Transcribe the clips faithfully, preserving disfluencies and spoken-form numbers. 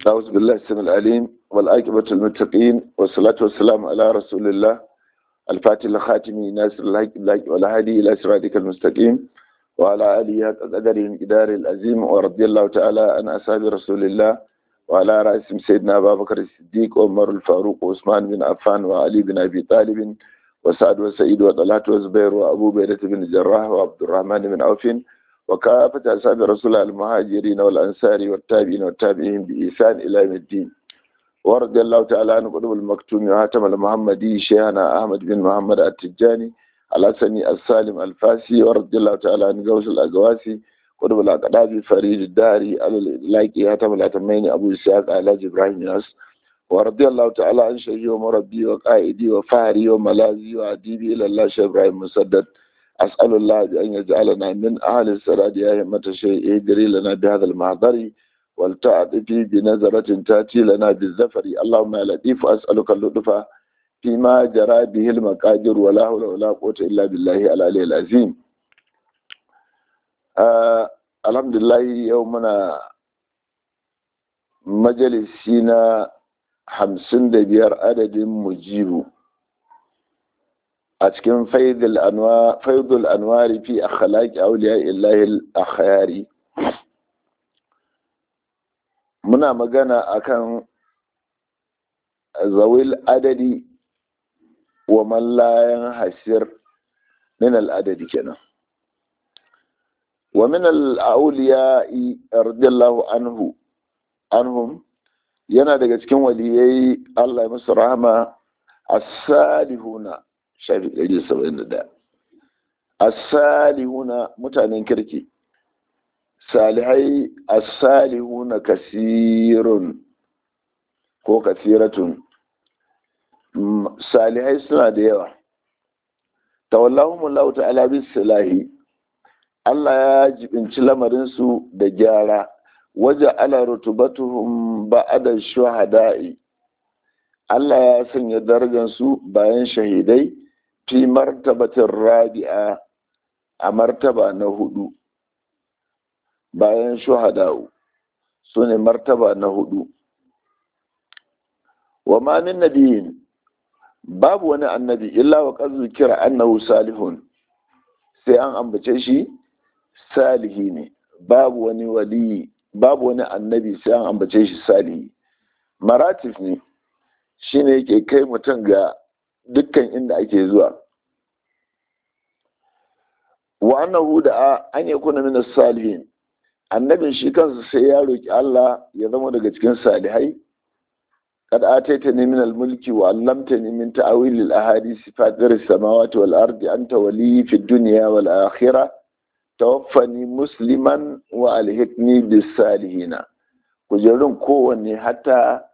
أعوذ بالله السميع العليم والعاقبة للمتقين والصلاة والسلام على رسول الله الفاتح الخاتم ناصر الحق بالحق والهادي إلى صراطك المستقيم وعلى آله حق قدره إدار العظيم ورضي الله تعالى عن أصحاب رسول الله وعلى رأسهم سيدنا أبا بكر الصديق وعمر الفاروق وعثمان بن عفان وعلي بن أبي طالب وسعد وسعيد وطلحة وزبير وأبو بكر بن الجراح وعبد الرحمن بن عوف وكافة أصحاب رسول الله المهاجرين والأنصار والتابعين والتابعين بإحسان إلى يوم الدين ورضي الله تعالى عن قطب المكتوم وهاتم المحمدي شيخنا أحمد بن محمد التجاني الحسني السالم الفاسي ورضي الله تعالى عن غوث الأقواسي قطب الأقداب فريد الداري اللايكي هاتم الأتمين أبو إسحاق علاج إبراهيم ياس ورضي الله تعالى عن شيخي ومربي وقائدي وفهري وملاذي وأديبي إلى الله شيخ إبراهيم مسدد أسأل الله بأن يجعلنا من أهل السراد يا همة الشيء يجري لنا بهذا المحضر والتعطفي بنظرة تأتي لنا بالزفر اللهم يا لطيف أسألك اللطف فيما جرى به المقادير ولا حول ولا قوة إلا بالله العلي العظيم. آه الحمد لله يومنا مجلسنا خمسين دبير عدد مجيب a cikin faidul anwari fi akhlaqi awliya illahi al-akhyari muna magana akan zawil adadi wa man la yanhasir min al-adadi kenan wa min al-awliya radiyallahu anhu anhum yana daga cikin waliyai Allah ya musu rahama as-salihuna shafi ɗari saba'in da ɗaya as-salihuna mutanen kirki salihai as-salihuna kasirun ko kasiratun salihai suna da yawa tawallahumullahu ta'ala bis salahi Allah ya jibinci lamarinsu da gyara waje ala rutubatuhum ba'da shuhada'i Allah ya sanya darajarsu bayan shahidai fi martabatin rabi'a a martaba na hudu bayan shuhada'u su ne martaba na hudu wa ma min nabiyin babu wani annabi illa wa qad zikira annahu salihun sai an ambace shi salihi ne babu wani wali babu wani annabi sai an ambace shi salihi maratif ne shine yake kai mutum ga dukkan inda ake zuwa wa annahu da an yakuna min as-salihin annabin shi kansa sai ya roki Allah ya zama daga cikin salihai kad ataitani min al-mulki wa 'allamtani min ta'wil al-ahadith fatir as-samawati wal ardi anta wali fi ad-dunya wal akhirah tawaffani musliman wa alhiqni bis salihin kujerun kowanne hatta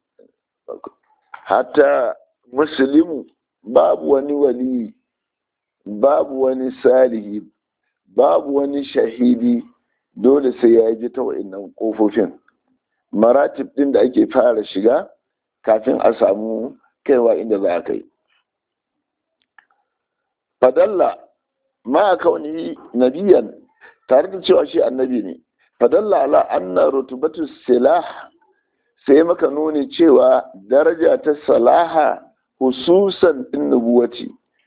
hatta muslimu babu wani wali babu wani salihi babu wani shahidi dole sai ya ji ta wa'annan kofofin maratib din da ake fara shiga kafin a samu kaiwa inda za a kai fadalla ma kauni nabiyan tare da cewa shi annabi ne fadalla ala anna rutubatu silah sai maka nuni cewa daraja ta salaha hususan din nubuwati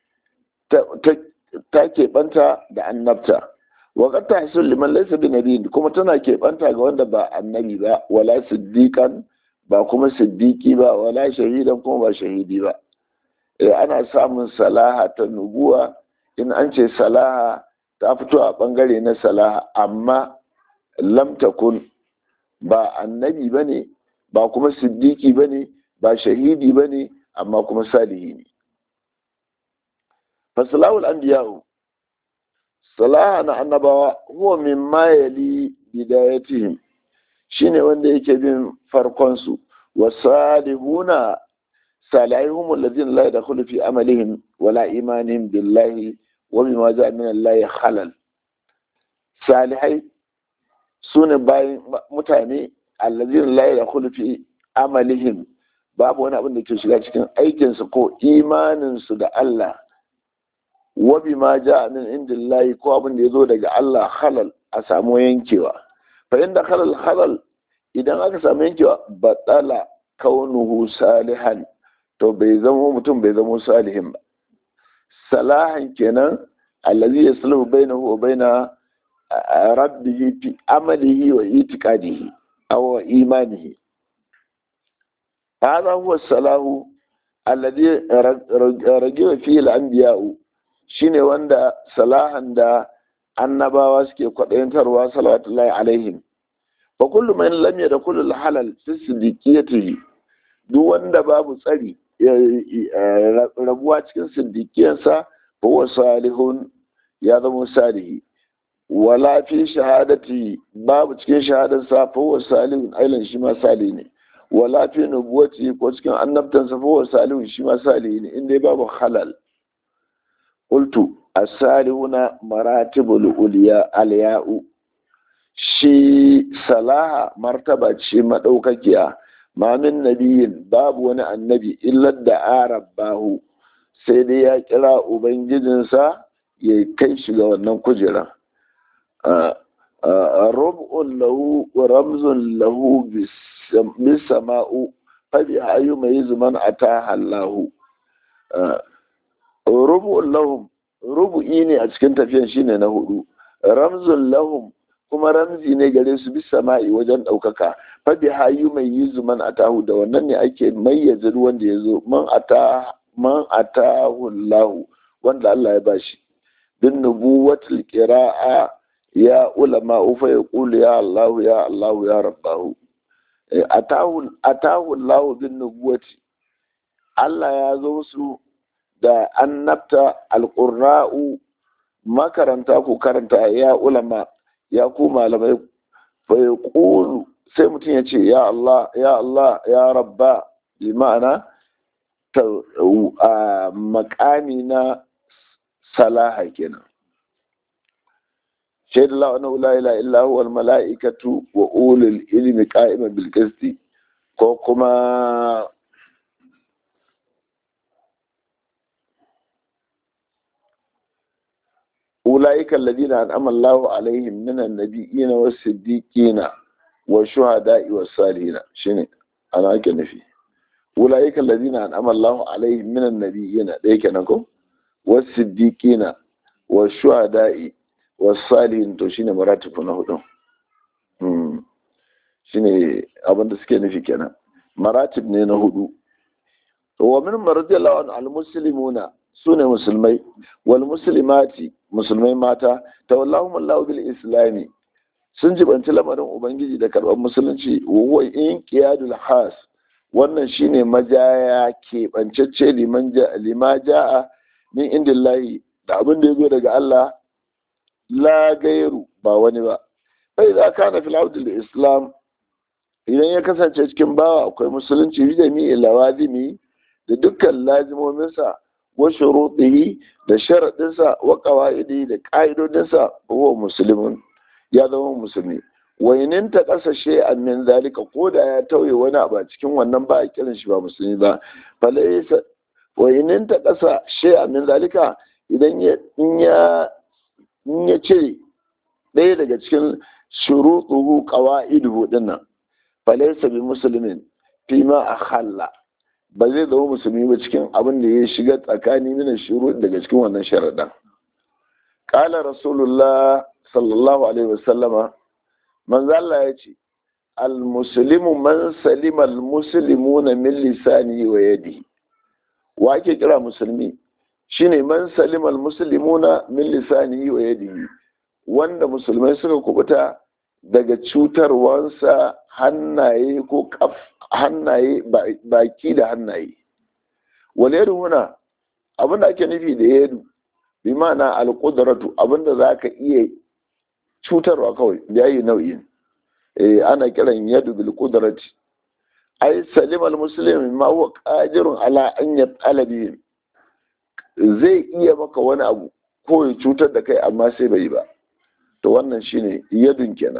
ta keɓanta da annabta wa qad tahsul liman laysa bi nabiyyin kuma tana keɓanta ga wanda ba annabi ba wala siddiqan ba kuma siddiqi ba wala shahidan kuma ba shahidi ba eh ana samun salaha ta nubuwa in an ce salaha ta fito a bangare na salaha amma lam takun ba annabi bane ba kuma siddiqi bane ba shahidi bane amma kuma salihi ne fasalahul anbiya'u salaha na annabawa huwa mimma yali bidayatihim shine wanda yake bin farkon su wasalihuna salihum alladhina la yadkhulu fi amalihim wala imanihim billahi wa bima ja'a min allahi khalal salihai sune bayan mutane alladhina la yadkhulu fi amalihim babu wani abin da ke shiga cikin aikinsu ko imaninsu da Allah wa bima ja'a min indillahi ko abin da yazo daga Allah halal a samu yankewa fa inda halal halal idan aka samu yankewa batsala kaunuhu salihan to bai zama mutum bai zama salihin ba. Salahan kenan allazi yasluhu bainahu wa baina rabbihi fi amalihi wa itiqadihi aw imanihi. Hadha huwa salahu alladhi rajiwa fihi al-anbiya'u, shine wanda salahan da annabawa suke kwadayantarwa salawatullahi alaihim. Fa kullu man lam yadkhul al-halal fi siddiqiyatihi, duk wanda babu tsari rabuwa cikin siddiqiyansa fa huwa salihun, ya zama salihi. Wala fi shahadati, babu cikin shahadarsa fa huwa salihun, ailan shi ma salihi ne. Wala fi nubuwati, ko cikin annabtansa fa huwa salihun, shi ma salihi ne, inda babu halal. Qultu as-salihuna maratibul uliya al-ya'u, shi salaha martaba ce madaukakiya. Ma min nabiyin, babu wani annabi illa da arabahu, sai dai ya kira ubangijinsa ya kai shi ga wannan kujera. Rub'un lahu wa ramzun lahu bisama'u fa bi ayu mayzuman ataha Allahu. Rub'un lahum, rubu'i ne a cikin tafiyan shine na hudu. Ramzun lahum, kuma ramzi ne gare su bisa ma'i wajen ɗaukaka. Fabi hayu mai yi zuman atahu, da wannan ne ake mayyaza wanda ya zo man atahu lahu, wanda Allah ya bashi. Bin nubuwatul qira'a ya ulama ufa ya qulu ya Allah ya Allah ya rabbahu. Atahu atahu lahu bin nubuwati, Allah ya zo su da annabta. Alqurra'u, makaranta ku karanta, ya ulama, ya ku malamai. Fa yaqulu, sai mutum ya ce ya Allah ya Allah ya rabba, bi ma'ana ta makami na salaha kenan. shaidu la annahu la ilaha illa huwa al mala'ikatu wa ulul ilmi qa'iman bil qisti, ko kuma ulaika alladhina an'ama Allahu alaihim minan nabiyyin was siddiqin wa shuhada'i was salihin. Shine ana ake nufi ulaika alladhina an'ama Allahu alaihim minan nabiyyin, dai kenan ko, was siddiqin wa shuhada'i was salihin. To shine maratibu na hudu. hmm shine abin da suke nufi kenan, maratib ne na hudu. wa min maradiyallahu al muslimuna, sune musulmai, wal muslimati, musulmai mata, tawallahum Allahu bil islami, sun jibanci lamarin ubangiji da karɓar musulunci. wa huwa inqiyadul has, wannan shine majaya keɓancacce lima ja'a min indillahi, da abin da ya zo daga Allah, la gairu, ba wani ba. Bai za ka na fil abdul islam, idan ya kasance cikin bawa akwai musulunci, bi jami'i lawazimi, da dukkan lazimominsa, wa shurutihi, da sharadinsa, wa qawaidi, da ka'idodinsa, huwa muslimun, ya zama musulmi. wa inin ta kasa shay'an min zalika, ko da ya tauye wani abu a cikin wannan, ba a kiran shi ba musulmi ba. falaysa wa inin ta kasa shay'an min zalika, idan ya in ya in ya ce ɗaya daga cikin shurutuhu qawaiduhu dinnan, falaysa bi muslimin fi ma akhalla, ba zai zama musulmi ba cikin abin da ya shiga tsakani min shurut, daga cikin wannan sharadan. Qala rasulullah sallallahu alaihi wasallama, manzo Allah ya ce al muslimu man salima al muslimuna min lisanihi wa yadihi. Wa ake kira musulmi? Shine man salima al muslimuna min lisanihi wa yadihi, wanda musulmai suka kubuta daga cutarwansa hannaye ko kaf hannaye, baki da hannaye. wal yadu huna, abinda ake nufi da yadu, bi ma'ana al qudratu, abinda zaka iya cutarwa kawai, da yayi nau'in. eh ana kiran yadu bil qudrati. ai salima al muslim ma huwa qadirun ala an yat'ala bihi, zai iya maka wani abu ko ya cutar da kai, amma sai bai ba. To wannan shine yadun kenan,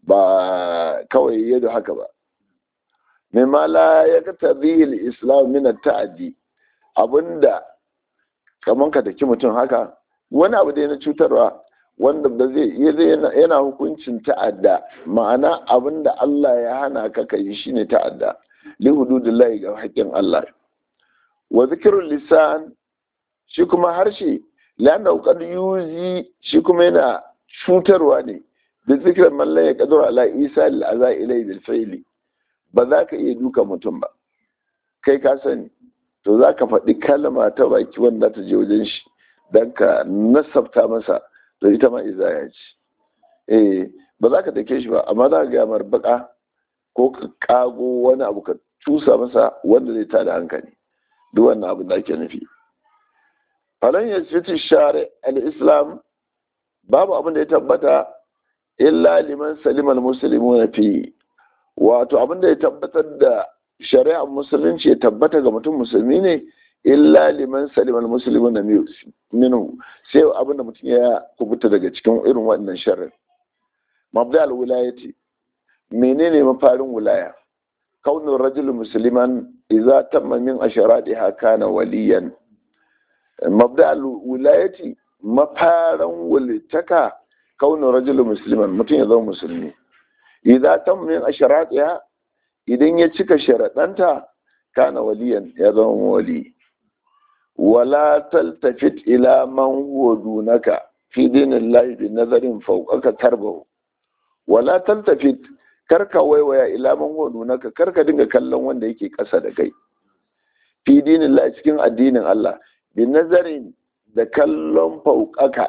ba kawai yadu haka ba. mimma la yaqtadi al-islam min at-ta'addi, abinda kaman ka daki mutum haka, wani abu da na cutarwa wanda ba zai yana hukuncin ta'adda, ma'ana abinda Allah ya hana ka kai shine ta'adda li hududillahi ga haƙƙin Allah. Wa zikrul lisan shi kuma harshe lana qad yuzi shi kuma yana cutarwa ne da zikrar man la yaqdiru ala isa lil aza ilay bil fi'li. Ba za ka iya duka mutum ba kai ka sani, to za ka faɗi kalma ta baki wanda ta je wajen shi don ka nasabta masa, to ita ma izaya ce. Eh ba za ka dake shi ba, amma za ka gaya mar baka ko ka kago wani abu ka cusa masa wanda zai tada hankali, duk wannan abin da ake nufi. Falan ya fiti share al-islam, babu abin da ya tabbata illa liman salimal muslimuna fi, wato abin da ya tabbatar da shari'ar musulunci ya tabbata ga mutum musulmi ne illa liman salimal muslimuna minhu, sai abin da mutum ya kubuta daga cikin irin waɗannan sharri. Mabda al-wilayati, menene mafarin wilaya? Kaunin rajul musliman idza tamma min asharatiha kana waliyan. Mabda al-wilayati, mafarin walitaka kaunin rajul musliman, mutum ya zama musulmi. Idza tamma min asharatiha, idan ya cika sharaɗanta kana waliyan, ya zama wali. Wala taltafit ila man huwa dunaka fi dinillahi bi nazarin fawqaka tarbahu. Wala taltafit, karka waiwaya ila man huwa dunaka, karka dinga kallon wanda yake ƙasa da kai fi dinillahi, cikin addinin Allah, bi nazarin da kallon fawqaka,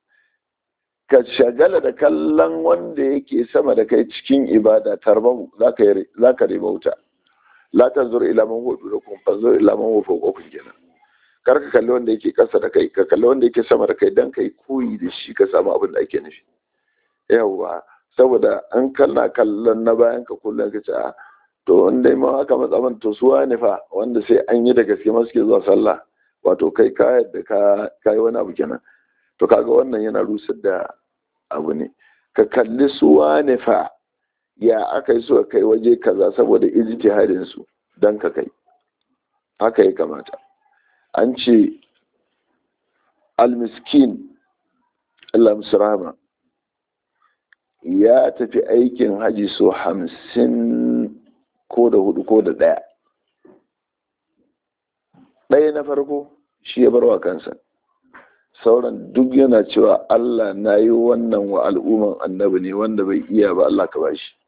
ka shagala da kallon wanda yake sama da kai cikin ibada tarbahu, za ka ribauta. La tanzur ila man huwa dunakum fanzur ila man huwa fawqakum kenan. Kar ka kalli wanda yake kasa da kai, ka kalli wanda yake sama da kai dan kai koyi da shi ka samu abin da ake nufi. Yawwa, saboda an kalla kallon na bayan ka kullum ka ce a to wanda ma aka matsa man to suwa ne fa wanda sai an yi da gaske ma suke zuwa sallah, wato kai ka yadda ka kai wani abu kenan. To kaga wannan yana rusar da abu ne. Ka kalli suwa ne fa ya aka yi suka kai waje kaza saboda ijtihadin su dan ka kai, haka ya kamata. An ce al-miskin Allah musrama ya tafi aikin haji so hamsin ko da hudu ko da ɗaya. Ɗaya na farko shi ya barwa kansa, sauran duk yana cewa Allah na yi wannan wa al'umman annabi ne, wanda bai iya ba Allah ka bashi.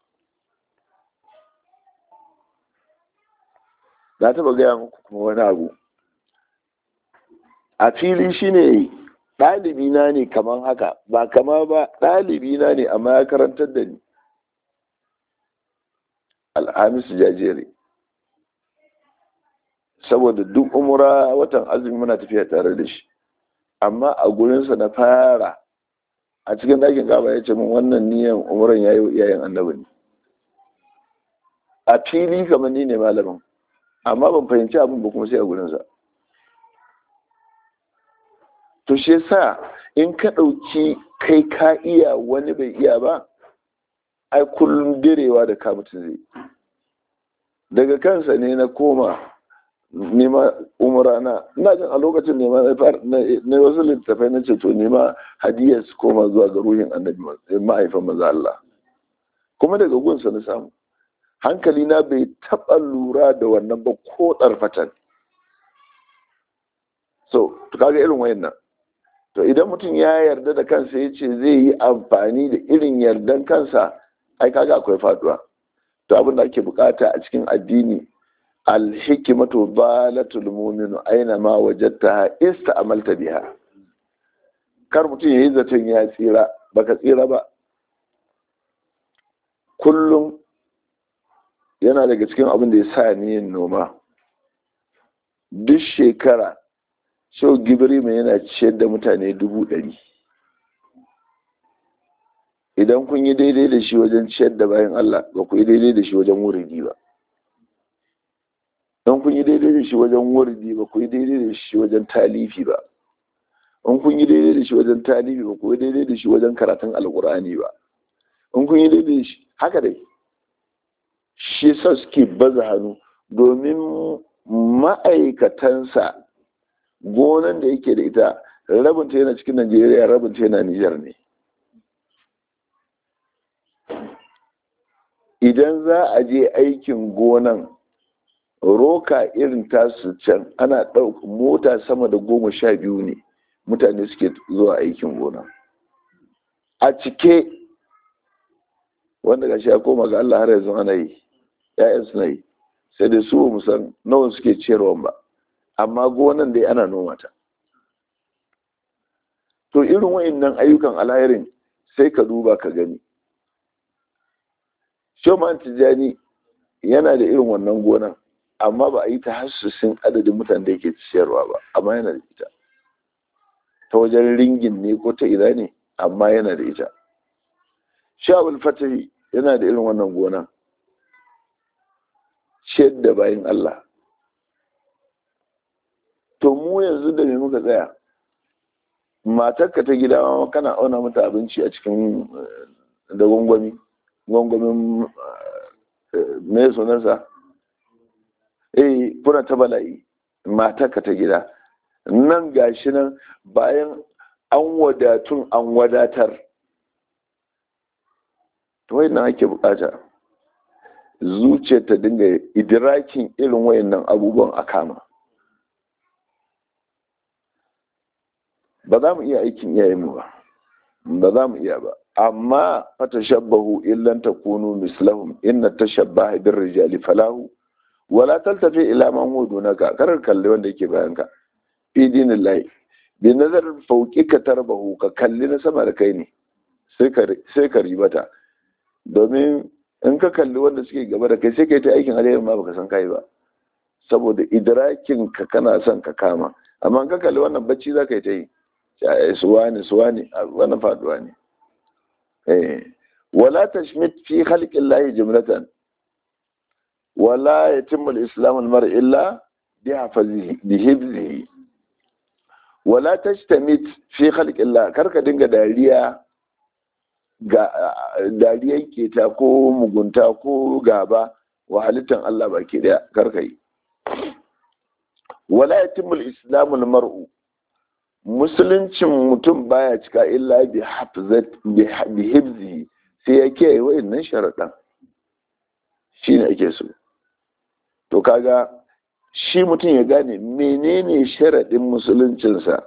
Na taɓa gaya muku kuma wani abu a fili, shi ne ɗalibina ne kaman haka, ba kama ba ɗalibina ne amma ya karantar da ni, Alhamisu Jajere. Saboda duk umura watan azumi muna tafiya tare da shi, amma a gurinsa na fara a cikin ɗakin gaba ya ce min wannan niyan umuran ya yi wa iyayen annabi ne. A fili kamar ni ne malamin, amma ban fahimci abin ba kuma sai a gurinsa. To shi yasa in ka ɗauki kai ka iya wani bai iya ba, ai kullum direwa da ka mutum zai. Daga kansa ne na koma nema umara na, ina jin a lokacin nema na wasu littattafai na ce to nema hadiyar su koma zuwa ga ruhin annabi ma'aifan maza Allah, kuma daga gunsa na samu. Hankali na bai taɓa lura da wannan ba ko ɗarfatan. So to kaga irin wayannan, to idan mutum ya yarda da kansa ya ce zai yi amfani da irin yardan kansa, ai kaga akwai faduwa. To abin da ake bukata a cikin addini, alhikimatu balatul mu'minu aina ma wajadtaha ista'malta biha. Kar mutum yayi zaton ya tsira, baka tsira ba. Kullum yana daga cikin abin da ya sa ni yin noma. Duk shekara Shehu Gibri mai yana ciyar da mutane dubu ɗari. Idan kun yi daidai da shi wajen ciyar da bayan Allah, ba ku yi daidai da shi wajen wuridi ba. Don kun yi daidai da shi wajen wuridi, ba ku yi daidai da shi wajen talifi ba. In kun yi daidai da shi wajen talifi, ba ku yi daidai da shi wajen karatun alkur'ani ba. In kun yi daidai da shi haka dai. Shi sa suke baza hannu, domin ma'aikatansa gonan da yake da ita rabin ta yana cikin Najeriya, rabin ta yana Nijar ne. Idan za a je aikin gonan roka irin tasu can ana ɗauka mota sama da goma sha biyu ne mutane suke zuwa aikin gona a cike, wanda gashi ya koma ga Allah har yanzu ana yi, ƴaƴan suna yi, sai dai su mu san nawa suke ciyarwa ba, amma gonan dai ana noma ta. To irin wa'annan ayyukan alhairin sai ka duba ka gani. Shoman Tijjani yana da irin wannan gonan, amma ba a yi ta hassusin adadin mutane da yake ciyarwa ba, amma yana da ita. Ta wajen ringin ne ko ta ina ne, amma yana da ita. Sha'abul Fatahi yana da irin wannan gonan. Ciyar da bayin Allah. To mu yanzu da me muka tsaya? Matarka ta gida ma kana auna mata abinci a cikin da gwangwami. Gwangwamin me sunansa? Eh, fura ta bala'i. Matarka ta gida. Nan gashi nan bayan an wadatun an wadatar. To wayannan ake bukata. Zuciya ta dinga idrakin irin wayannan abubuwan a kama. Ba za mu iya aikin iyayenmu ba, ba za mu iya ba, amma fata shabbahu illan takunu mislahum inna tashabbaha bir rijali falahu wala taltafi ila man huwa dunaka, karar kalli wanda yake bayan ka fi dinillahi bi nazar fawqika tarbahu, ka kalli na sama da kai ne sai ka sai ka ribata, domin in ka kalli wanda suke gaba da kai sai kai ta aikin alheri ma baka san kai ba, saboda idrakin ka kana son ka kama, amma in ka kalli wannan bacci za ka yi ta yi suwani suwani wannan faduwa ne. eh wala tashmit fi khalqillahi jumlatan wala yatimmu al-islam al-mar illa bi hafazihi bi hibzihi wala tashtamit fi khalqillah, karka dinga dariya ga dariyan keta ko mugunta ko gaba wa halittan Allah baki daya, karka yi. Wala yatimmu al-islam al-mar'u, musuluncin mutum baya cika illa bi hafzat bi hibzi, sai ya kiyaye wayannan sharadan, shine ake so. To kaga shi mutum ya gane menene sharadin musuluncinsa,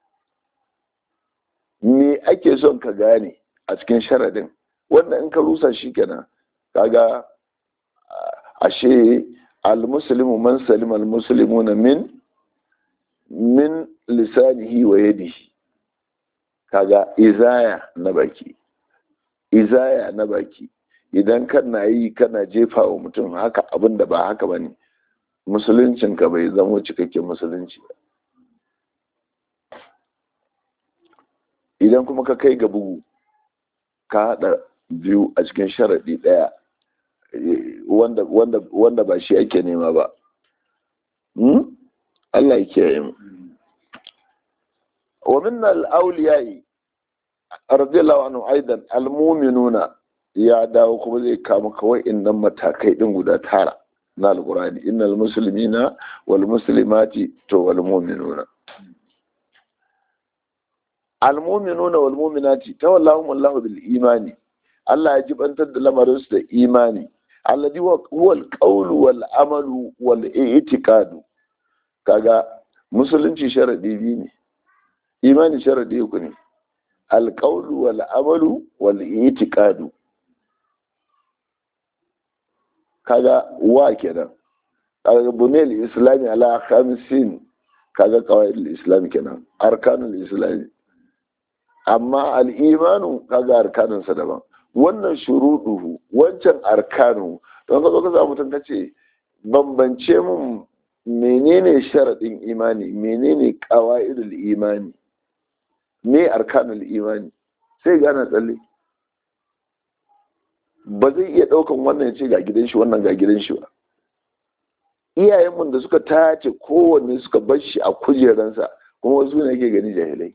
me ake son ka gane a cikin sharadin, wanda in ka rusa shi kenan kaga ashe al-muslimu man salima al-muslimuna min min lisanihi wa yadihi, kaga izaya na baki, izaya na baki idan kana yi kana jefa wa mutum haka abin da ba haka bane, musuluncin ka bai zama cikakken musulunci ba. Idan kuma ka kai ga bugu ka hada biyu a cikin sharadi daya wanda wanda wanda ba shi ake nema ba, hmm? Allah ya kiyaye mu. Wa min al-awliya'i radiyallahu anhu aidan al-mu'minuna, ya dawo kuma zai kama kawai innan matakai din guda tara na al-Qur'ani, innal muslimina wal muslimati to wal mu'minuna. Al-mu'minuna wal mu'minati tawallahum Allahu bil imani, Allah ya jibantar da lamarin su da imani, alladhi huwa al-qawlu wal amalu wal i'tiqadu. Kaga musulunci sharadi biyu ne, imani sharadi uku ne, alƙaulu wal amalu wal itiqadu. Kaga wa kenan, kaga bunel islami ala khamsin, kaga qawaid al-islam kenan, arkanul islam. Amma al-imanu kaga arkanun sa daban, wannan shuruduhu wancan arkanu. Don ka zo ka samu mutum kace bambance mun menene sharadin imani, menene qawaidul imani, me arkanul imani, sai gana tsalle, ba zai iya daukan wannan ya ce ga gidan shi wannan ga gidan shi ba. Iyayenmu da suka tace kowanne suka bar shi a kujeransa, kuma wasu ne yake gani jahilai,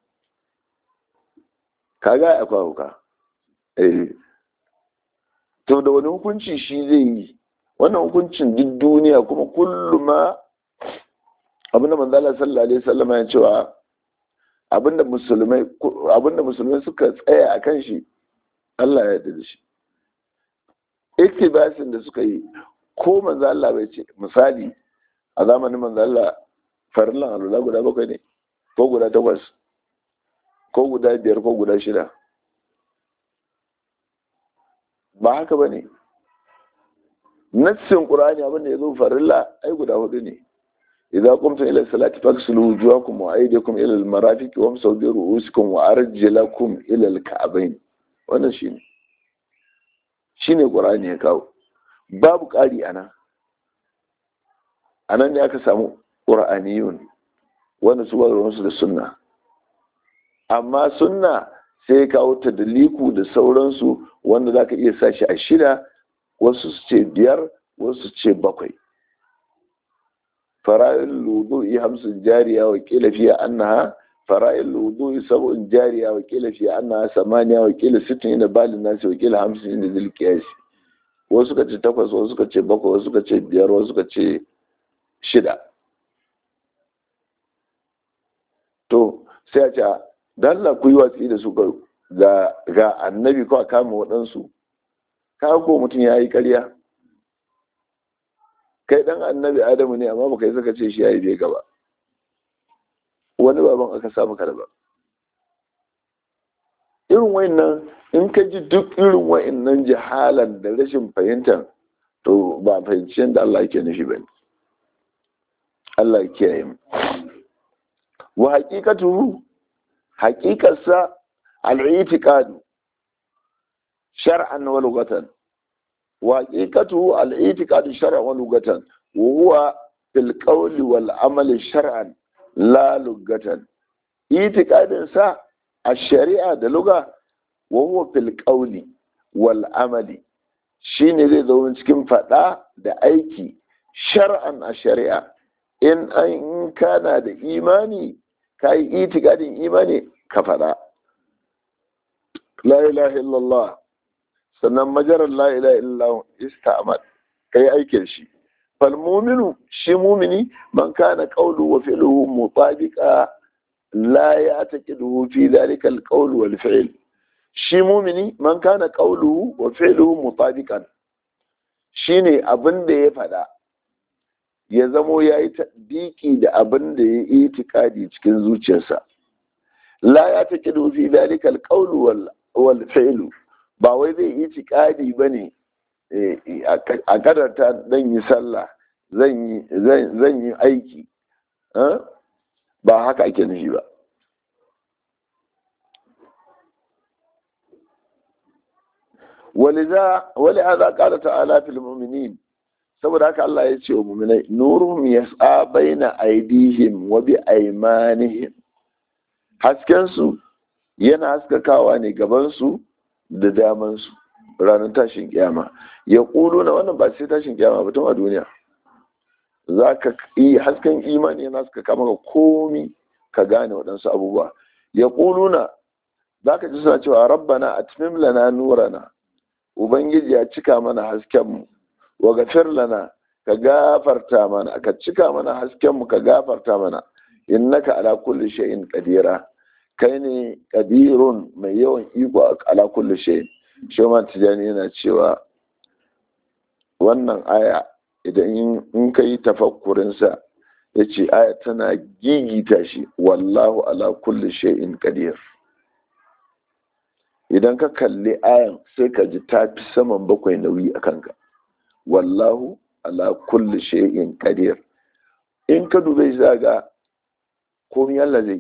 kaga akwai hauka. eh to da wani hukunci shi zai yi wannan hukuncin duk duniya, kuma kullum ma abinda manzo Allah sallallahu alaihi wasallam ya cewa abinda musulmai abinda musulmai suka tsaya a kan shi Allah ya yarda da shi. Iktibasin da suka yi ko manzo Allah bai ce, misali a zamanin manzo Allah farillan alwala guda bakwai ne ko guda takwas ko guda biyar ko guda shida, ba haka ba ne. nassin qur'ani abin da yazo farilla ai guda hudu ne. idza qumtum ila salati faghsilu wujuhakum wa aydiyakum ila al-marafiq wamsahu bi ru'usikum wa arjulakum ila al-ka'bayn. wannan shine shine qur'ani ya kawo, babu ƙari ana anan ne aka samu qur'aniyun wanda su ba su da sunna, amma sunna sai kawo tadliku da sauransu wanda zaka iya sa shi a shida, wasu su ce biyar, wasu ce bakwai. fara'il wudu'i hamsin jariya wa kila fiya annaha fara'il wudu'i sab'un jariya wa kila fiya annaha samaniya wa kila sittin inda balin nasi wa kila hamsin inda zil qiyasi. wasu suka ce takwas, wasu suka ce bakwai, wasu suka ce biyar, wasu suka ce shida. to sai a ce dan Allah ku yi watsi da su ga ga annabi ko a kama waɗansu, ka ko mutum ya yi ƙarya. kai dan annabi adamu ne amma baka yi saka ce shi ya yi bai gaba, wani baban aka samu kada ba. irin wayannan in ka ji duk irin wayannan jahalan da rashin fahimtar, to ba fahimci yadda Allah yake nufi ba ne. Allah ya kiyaye mu. wa haqiqatu haqiqarsa al-i'tiqad shar'an wa lughatan. وحقيقته الاعتقاد شرعا ولغة وهو في القول والعمل شرعا لا لغة. اعتقاد سا الشريعة ده لغة وهو في القول والعمل shine zai zo cikin fada da aiki shar'an a shari'a. in an kana da imani kai itikadin imani ka fada la ilaha illallah, sannan majarar la'ila illahu ista'amal ka yi aikin shi. falmuminu shi mumini man kana qawlu wa fi'luhu mutabiqa la ya'taqidu fi dhalika al-qawl wal fi'l. shi mumini man kana qawluhu wa fi'luhu mutabiqan, shine abin da ya fada ya zamo yayi tadbiki da abin da ya yi itikadi cikin zuciyarsa. la ya'taqidu fi dhalika al-qawl wal wal fi'l, ba wai zai yi cikadi ba ne a kadarta zan yi sallah zan yi aiki, ba haka ake nufi ba. wali a za ƙara ta'ala fil mu'minin, saboda haka Allah ya ce wa mu'minai nuruhum yas'a baina aidihim wa bi aymanihim. haskensu yana haskakawa ne gabansu da damansu ranar tashin kiyama. ya ƙulu na wannan ba sai tashin kiyama ba, tun a duniya za ka yi hasken imani yana suka kama ka komi ka gane waɗansu abubuwa. ya ƙulu na za ka ji suna cewa rabbana atmim lana nurana, ubangiji ya cika mana haskenmu, wa gafir lana ka gafarta mana, ka cika mana haskenmu ka gafarta mana, innaka ala kulli shay'in qadira, kai ne kadirun mai yawan iko ala kulli shay. Shoman Tijani yana cewa wannan aya idan in ka yi tafakkurin sa yace aya tana gigita shi, wallahu ala kulli shay'in qadir. idan ka kalli ayan sai ka ji ta fi saman bakwai nauyi a kanka, wallahu ala kulli shay'in qadir. in ka dube shi zaga komai Allah zai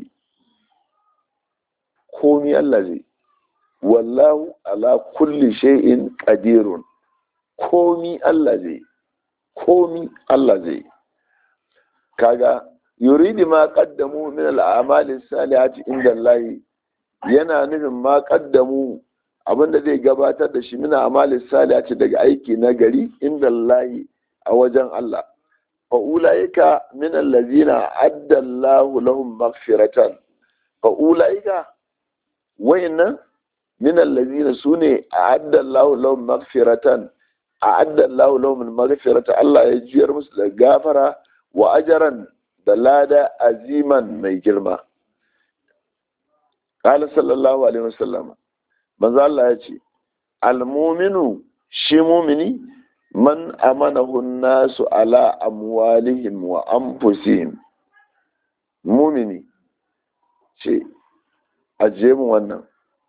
komi Allah zai, wallahu ala kulli shay'in qadirun, komi Allah zai, komi Allah zai. kaga yuridi ma qaddamu min al-a'mali salihati inda Allah, yana nufin ma qaddamu abinda zai gabatar da shi min a'mali salihati daga aiki na gari inda Allah a wajen Allah. fa ulaika min allazina adda Allahu lahum maghfiratan, fa ulaika wayannan min allazina sune a'adda Allahu lahum maghfiratan, a'adda Allahu lahum maghfiratan, Allah ya jiyar musu da gafara wa ajran da lada aziman mai girma. qala sallallahu alaihi wasallam manzo Allah ya ce al-mu'minu shi mu'mini man amanahu nasu ala amwalihim wa anfusihim. Mu'mini ce aje mu wannan,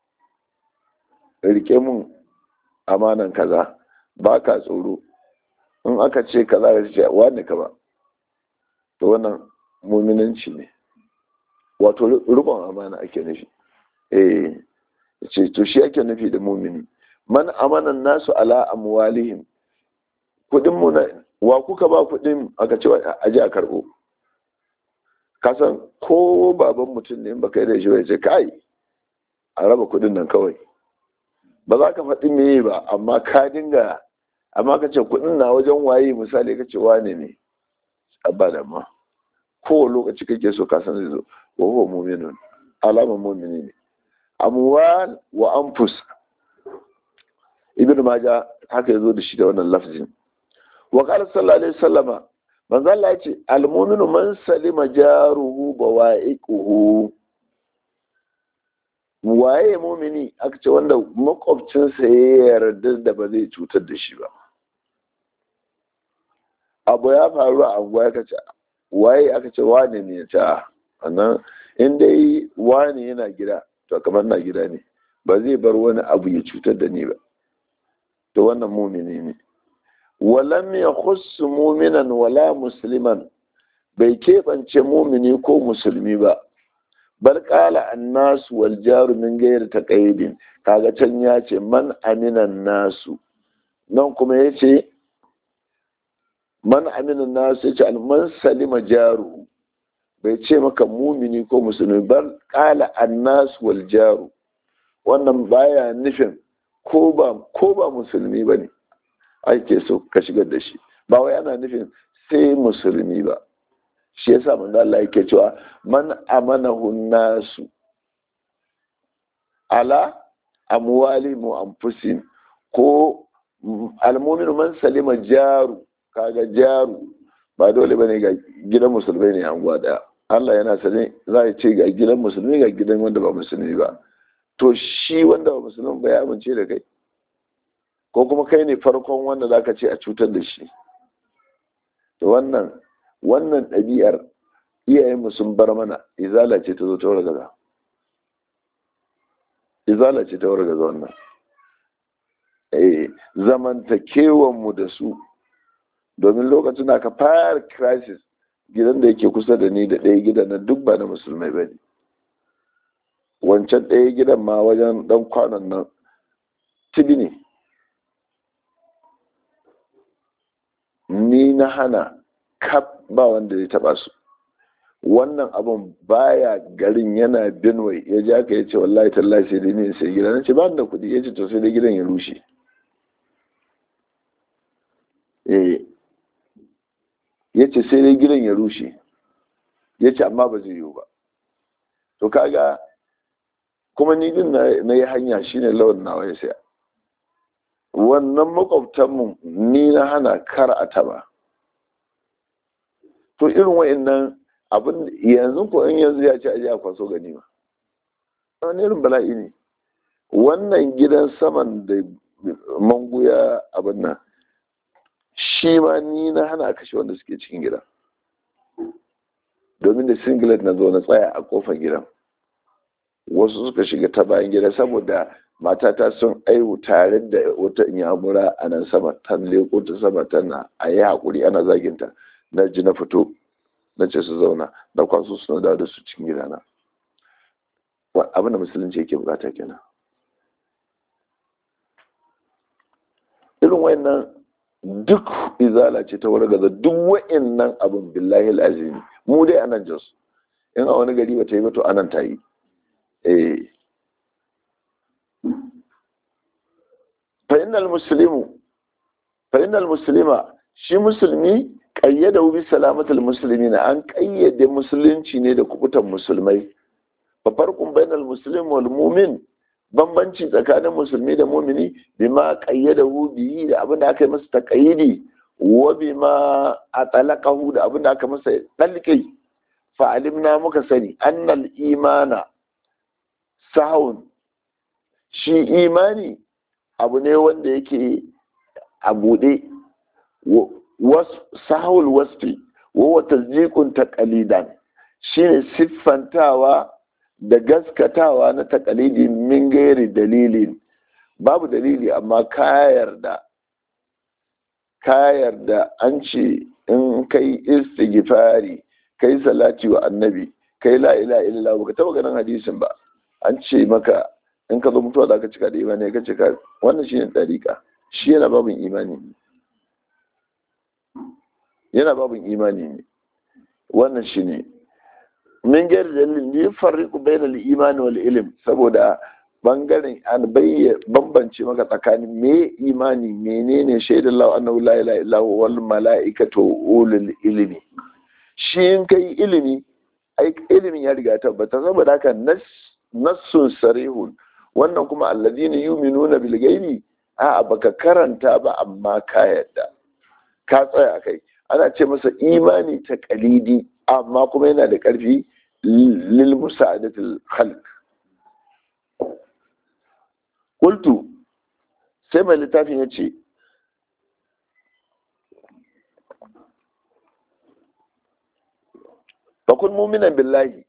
rike mun amanan kaza, ba ka tsoro in aka ce kaza ka ce wani ka ba, to wannan mu'minanci ne, wato rubon amana ake nufi. eh ce to shi ake nufi da mu'mini. Man amana nasu ala amwalihim, kudin mu na wa kuka ba kudin aka ce aje a karbo, kasan ko baban mutum ne in baka yi da shi ya ce kai a raba kudin nan kawai, ba za ka faɗi meye ba, amma ka dinga, amma ka ce kudin na wajen waye, misali ka ce wane ne abba da ma ko lokaci kake so ka san zai zo, wa huwa mu'minun, alaman mu'mini ne. Amwal wa anfus, ibnu majah haka yazo da shi da wannan lafzin. Wa qala sallallahu alaihi wasallama, manzo Allah ya ce al-mu'minu man salima jaruhu bawa'iquhu. Waye mu'mini aka ce wanda makwabcinsa ya yarda da ba zai cutar da shi ba. Abu ya faru a anguwa ya kace waye aka ce wane ne ya ce annan in dai wane yana gida to kamar na gida ne, ba zai bar wani abu ya cutar da ni ba, to wannan mu'mini ne. Walam yakhussu mu'minan wala musliman, bai keɓance mumini ko musulmi ba, bal qala annasu wal jaru min ghairi taqayyidin. Kaga can ya ce man aminan nasu, nan kuma yace man aminan nasu, yace man salima jaru, bai ce maka mumini ko musulmi, bal qala annasu wal jaru. Wannan baya nufin ko ba ko ba musulmi bane ake so ka shigar da shi, ba wai ana nufin sai musulmi ba. Shi yasa manzo Allah yake cewa man amanahu nasu ala amwali mu anfusin, ko almu'minu man salima jaru. Kaga jaru ba dole bane ga gidan musulmai ne anguwa daya, Allah yana sani za a ce ga gidan musulmi ga gidan wanda ba musulmi ba, to shi wanda ba musulmi ba ya amince da kai, ko kuma kai ne farkon wanda zaka ce a cutar da shi. To wannan wannan ɗabi'ar iyayenmu sun bar mana, izala ce ta zo ta wargaza, izala ce ta wargaza wannan. Eh, zamantakewanmu da su, domin lokacin da aka fara crisis, gidan da yake kusa da ni da ɗaya gidan na duk ba na musulmai ba ne. Wancan ɗaya gidan ma wajen ɗan kwanan nan tibi ne, ni na hana kaf ba wanda ya taba su. Wannan abun baya garin, yana Benue, ya ji aka yace wallahi tallahi sai dai ne sai gidan, nace ba da kuɗi, yace to sai dai gidan ya rushe. eh yace sai dai gidan ya rushe, yace amma ba zai yiwu ba. To kaga kuma ni din na yi hanya shine lawan nawa ya saya. Wannan makwabtanmu ni na hana kar a taba. To irin wa'annan abin yanzu ko in yanzu ya ce aje a kwaso ganima, wani irin bala'i ne. Wannan gidan saman da manguya abin nan, shi ma ni na hana kashe wanda suke cikin gidan, domin da singlet na zo na tsaya a kofar gidan, wasu suka shiga ta bayan gida saboda matata sun aihu tare da wata inyamura a nan sama, ta leko ta sama tana a yi haƙuri ana zaginta. Na ji na fito na ce su zauna, na kwaso suna dawo da su cikin gidana. Abin da musulunci yake bukata kenan. Irin wayannan duk izala ce ta wargaza duk wayannan abin, billahi alazimi. Mu dai anan Jos, in a wani gari ba ta yi ba to anan ta yi. eh fa innal muslimu fa innal muslima, shi musulmi kayyada bi salamatul muslimin, an kayyade musulunci ne da kubutan musulmai. Fa farqun bainal muslim wal mu'min, bambanci tsakanin musulmi da mu'mini bima qayyadahu bihi, da abin da aka yi masa taqayyidi, wa bima atalaqahu, da abin da aka masa dalqi. Fa alimna, muka sani, annal imana, sahun shi imani abu ne wanda yake a buɗe sahul wasfi wa tasdiqun taqalidan shine siffantawa da gaskatawa na taqalidi min gairi dalilin babu dalili amma ka yarda ka yarda an ce in kai istighfari kai salati wa annabi kai la ilaha illallah baka taba ganin hadisin ba an ce maka in ka zo mutuwa za ka cika da imani ka cika wannan shine dariƙa shi yana babin imani ne yana babin imani ne wannan shine min gairi dalilin ne farriqu bainal imani wal ilm saboda bangaren an bayyana bambance maka tsakanin me imani menene shaidar Allah annahu la ilaha illa huwa wal malaikatu ulul ilmi shi in kai ilimi ai ilimin ya riga tabbata saboda haka nas nassun sarihun wannan kuma alladhina yu'minuna bil ghaibi a baka karanta ba amma ka yadda ka tsaya kai ana ce masa imani ta qalidi amma kuma yana da karfi lil musa'adatil khalq Kultu sai mai littafin ya ce, Fakun muminan billahi,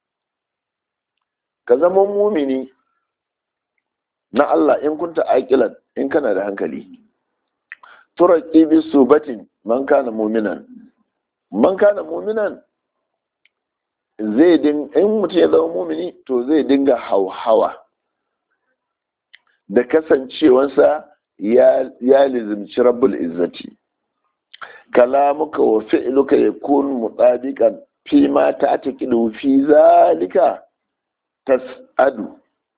ka zama mumini na Allah in kunta aikilan in kana da hankali. Tura ƙibi su batin man kana muminan. Man kana muminan zai din in mutum ya zama mumini to zai dinga hauhawa. Da kasancewansa ya lizimci rabbul izzati kalamuka wa fi'luka yakun mutabiqan fi ma ta'taqidu fi zalika tas'adu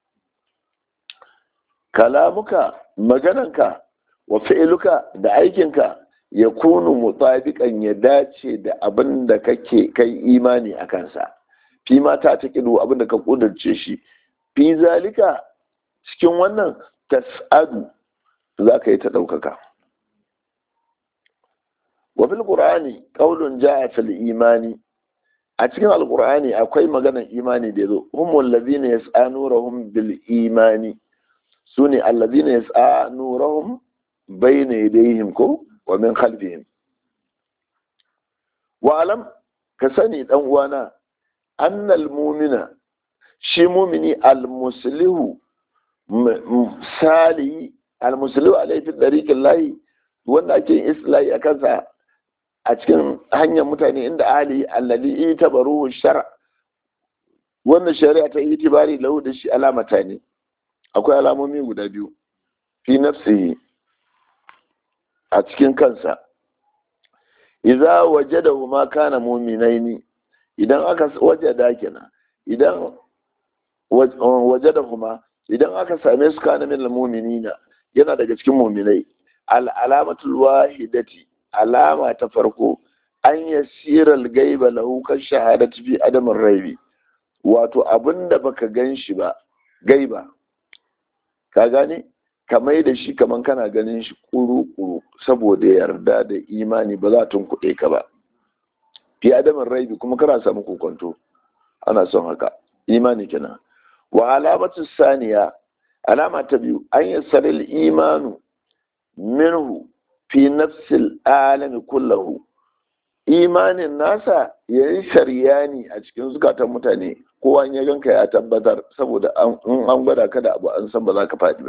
kalamuka magananka wa fi'luka da aikinka yakunu mutabiqan ya dace da abin da kake kai imani a kansa fi ma ta'taqidu abin da ka kudurce shi fi zalika cikin wannan tas'adu za ka yi ta ɗaukaka. wa fil qur'ani qaulun ja'a fil imani a cikin alqur'ani akwai maganar imani da yazo humul ladina yas'a nurahum bil imani sune alladina yas'a nurahum bayna yadayhim ko wa min khalfihim wa alam ka sani dan uwana annal mu'mina shi mu'mini al muslihu misali almusulu alaihi fi dariqin lahi wanda ake yin islahi a kansa a cikin hanyar mutane inda ali alladhi itabaruhu shar wannan shari'a ta itibari lahu da shi alamata ne akwai alamomi guda biyu fi nafsihi a cikin kansa idza wajadahu ma kana mu'minaini idan aka wajada kenan idan wajadahu ma idan aka same su kana min almu'minina yana daga cikin mu'minai al-alamatul wahidati alama ta farko an yasira al-ghaiba lahu kan shahadati fi adam ar-raibi wato abinda baka ganshi ba gaiba ka gane kamar da shi kaman kana ganin shi kuru kuru saboda yarda da imani ba za tun kuɗe ka ba fi adam ar-raibi kuma kana samu kokonto ana son haka imani kenan wa alamatu saniya alama ta biyu an yassara imanu minhu fi nafsil alami kullahu imanin nasa ya yi sharyani a cikin zukatan mutane kowa ya ganka ya tabbatar saboda in an gwada ka da abu an san ba za ka faɗi ba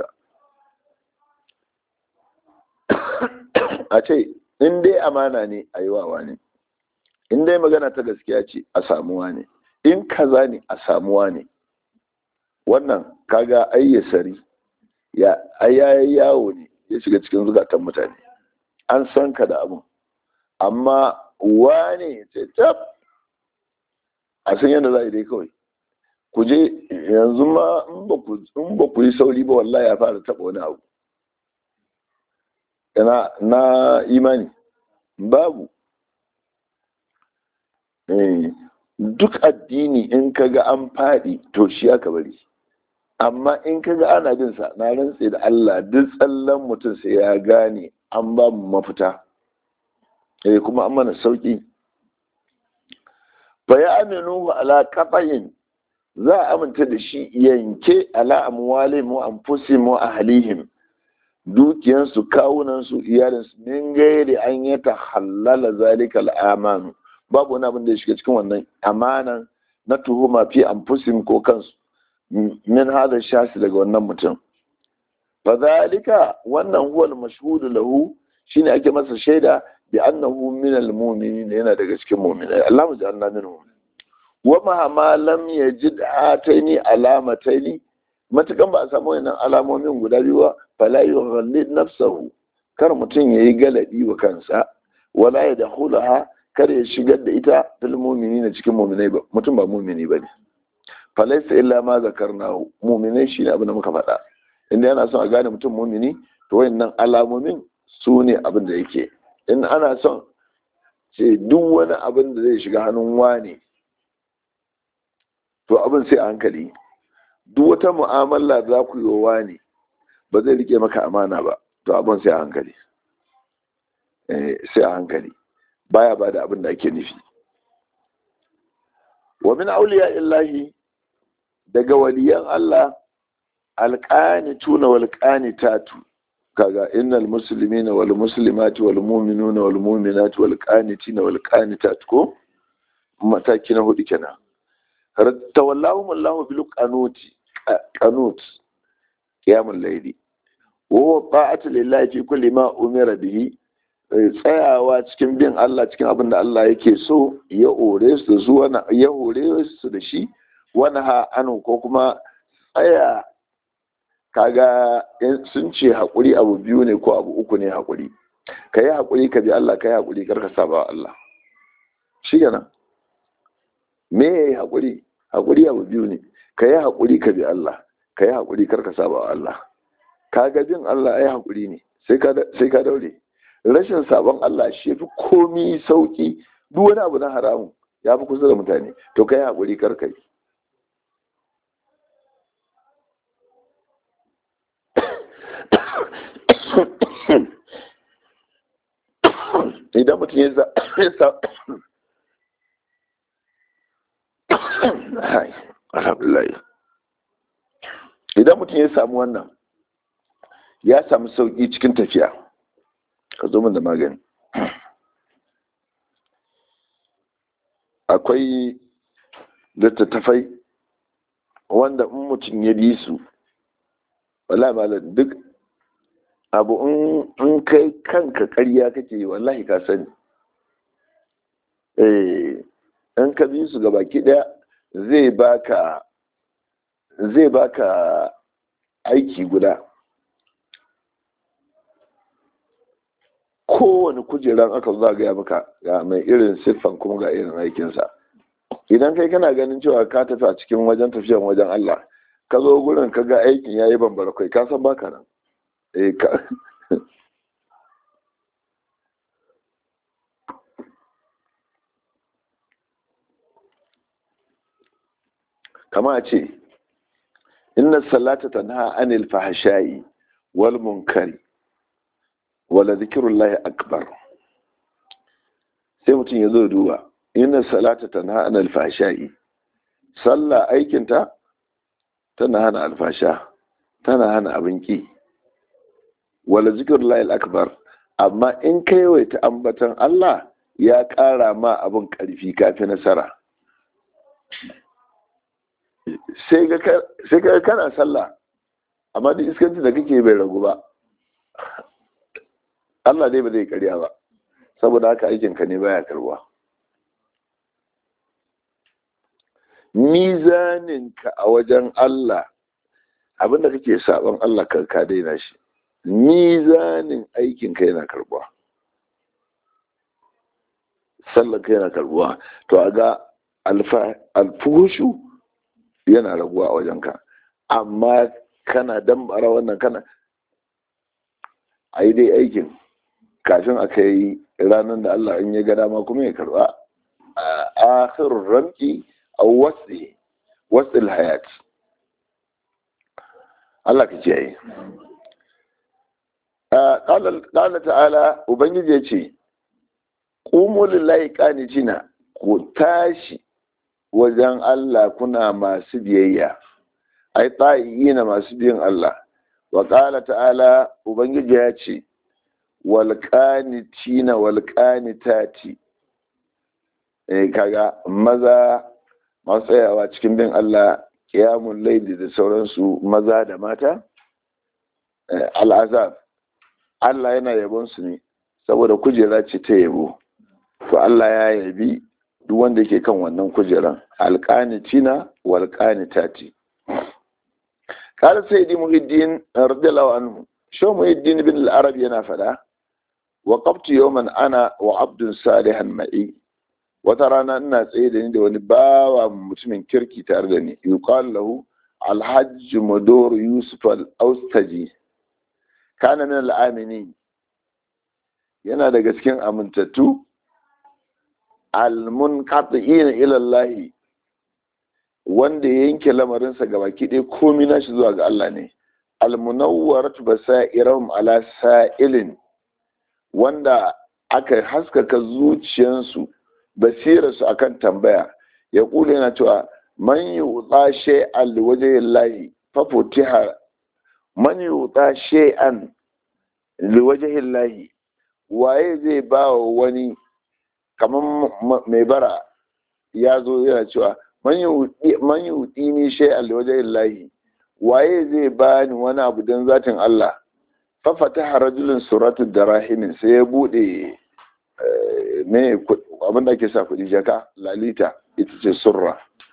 a ce in dai amana ne a yi wawa ne in dai magana ta gaskiya ce a samuwa ne in kaza ne a samuwa ne wannan kaga ayyasari ya ayayi yawo ne ya shiga cikin zukatan mutane an san ka da abun amma wane ce tab a san yadda za a yi dai kawai ku je yanzu ma in ba ku yi sauri ba wallahi ya fara taɓa wani abu na, na imani babu eh, duk addini in kaga an faɗi to shi aka bari amma in kaga ana bin sa na rantse da Allah duk tsallan mutum sai ya gane an ba mu mafita eh kuma an mana sauki fa ya aminu ala qata'in za a aminta da shi yanke ala amwalihim wa anfusihim wa ahlihim, dukiyansu, kawunansu, iyalinsu, min gairi an yi ta halala zalika al'amanu, babu wani abin da ya shiga cikin wannan amanan na tuhuma fi anfusihim ko kansu min hada shasi daga wannan mutum. fa zalika wannan huwa al-mashhud lahu, shine ake masa shaida bi annahu min al-mu'minin, yana daga cikin mu'minai. Allahu ja'alna minhum. wa ma ma lam yajid ataini alamataini, matukan ba a samu wannan alamomin guda biyu ba, fala yughallid nafsahu, kar mutum yayi galadi wa kansa, wala yadkhulaha, kar ya shigar da ita fil mu'minina cikin mu'minai ba, mutum ba mu'mini bane. falaysa illa ma zakarnahu, mu'minai shine abin da muka faɗa. inda yana son a gane mutum mu'mini, to wayannan alamomin su ne abin da yake. in ana son ce duk wani abin da zai shiga hannun wani, to abin sai a hankali. duk wata mu'amala za ku yi wa wani ba zai rike maka amana ba, to abin sai a hankali. sai a hankali baya ba da abin da ake nufi. wa min auliya illahi, daga waliyan Allah, alqanituna wal qanitatu, kaga innal muslimina wal muslimati wal mu'minuna wal mu'minati wal qanitina wal qanitat, ko mataki na hudu kenan. tawallahum Allahu bil qanuti, qanut qiyamul layli wa huwa ta'atu lillahi fi kulli ma umira bihi, tsayawa cikin bin Allah cikin abin da Allah yake so, ya hore su zuwa ya hore su da shi, wani ha anu, ko kuma tsaya. kaga sun ce haƙuri abu biyu ne ko abu uku ne haƙuri. ka yi haƙuri ka bi Allah, ka yi haƙuri kar ka saba wa Allah, shi kenan. me ya yi haƙuri? haƙuri abu biyu ne, ka yi haƙuri ka bi Allah, ka yi haƙuri kar ka saba wa Allah. kaga bin Allah ai haƙuri ne, sai ka daure. rashin sabon Allah shi fi komi sauki. duk wani abu na haramun ya fi kusa da mutane, to ka yi haƙuri kar ka yi. idan mutum ya sa alhamdulillah, idan mutum ya samu wannan, ya samu sauki cikin tafiya. ka zo min da magani. akwai littattafai wanda in mutum ya bi su, wallahi malam, duk abu in kai kanka ƙarya kake yi, wallahi ka sani. eh in ka bi su gabaki daya, zai baka zai baka aiki guda. kowane kujeran aka zagaya maka ga mai irin siffan kuma ga irin aikinsa. idan kai kana ganin cewa ka tafi a cikin wajen tafiyan wajen Allah, ka zo gurin ka ga aikin ya yi bambara kai, ka san baka nan. eh ka kama ce inna salata tanha anil fahsha'i wal munkari wala zikrullahi akbar. sai mutum ya zo duba, inna salata tanha anil fahsha'i, sallah aikinta tana hana alfasha, tana hana abin ki. wala zikrullahi akbar, amma in kai yawaita ambatan Allah, ya ƙara ma abin ƙarfi kafi nasara. sai ka kana sallah, amma da iskanci da kake bai ragu ba. Allah dai ba zai karya ba, saboda haka aikinka ne baya karwa. mizaninka a wajen Allah, abinda kake saban Allah ka daina shi, mizanin aikinka yana karbuwa, sallanka yana karbuwa. to a ga alfuhushu yana raguwa a wajenka, amma kana dambara wannan, kana a yi dai aikin kafin a kai ranar da Allah in ya ga dama kuma ya karba. a akhirur ramki aw wasi wasil hayat. Allah ka ce yi. qala ta'ala, ubangiji ya ce qumu lillahi qanitina, ku tashi wajen Allah kuna masu biyayya ai ta'ina masu biyan Allah wa qala ta'ala ubangiji ya ce wal qanitina wal qanitati eh kaga maza masu tsayawa cikin bin Allah qiyamul layli da sauransu maza da mata al'azab Allah yana yabon su ne saboda kujera ce ta yabo to Allah ya yabi duk wanda yake kan wannan kujeran alqanitina wal qanitati قال سيدي محي الدين رضي الله عنه شو محي الدين بن العربي yana fada وقفت يوما انا وعبد صالح معي wata rana ina tsaye da ni da wani bawa mutumin kirki tare da ni yuqal lahu alhajj mudur yusuf al-austaji kana min al-aminin yana daga cikin amintattu al-munqati'ina ila Allah wanda ya yanke lamarinsa ga baki ɗaya komi nashi zuwa ga Allah ne al-munawwaratu basairahum ala sa'ilin wanda aka haskaka zuciyansu basirarsu akan tambaya ya kula yana cewa man yuta shay'an liwajhi llahi fa futiha man yuta shay'an liwajhi llahi waye zai ba wani kaman mai bara ya zo yana cewa man yuti ni shay'an liwajhi llahi waye zai ba ni wani abu don zatin Allah fa fataha rajulun suratul darahim sai ya bude me abin da ake sa kuɗi jaka lalita ita ce surra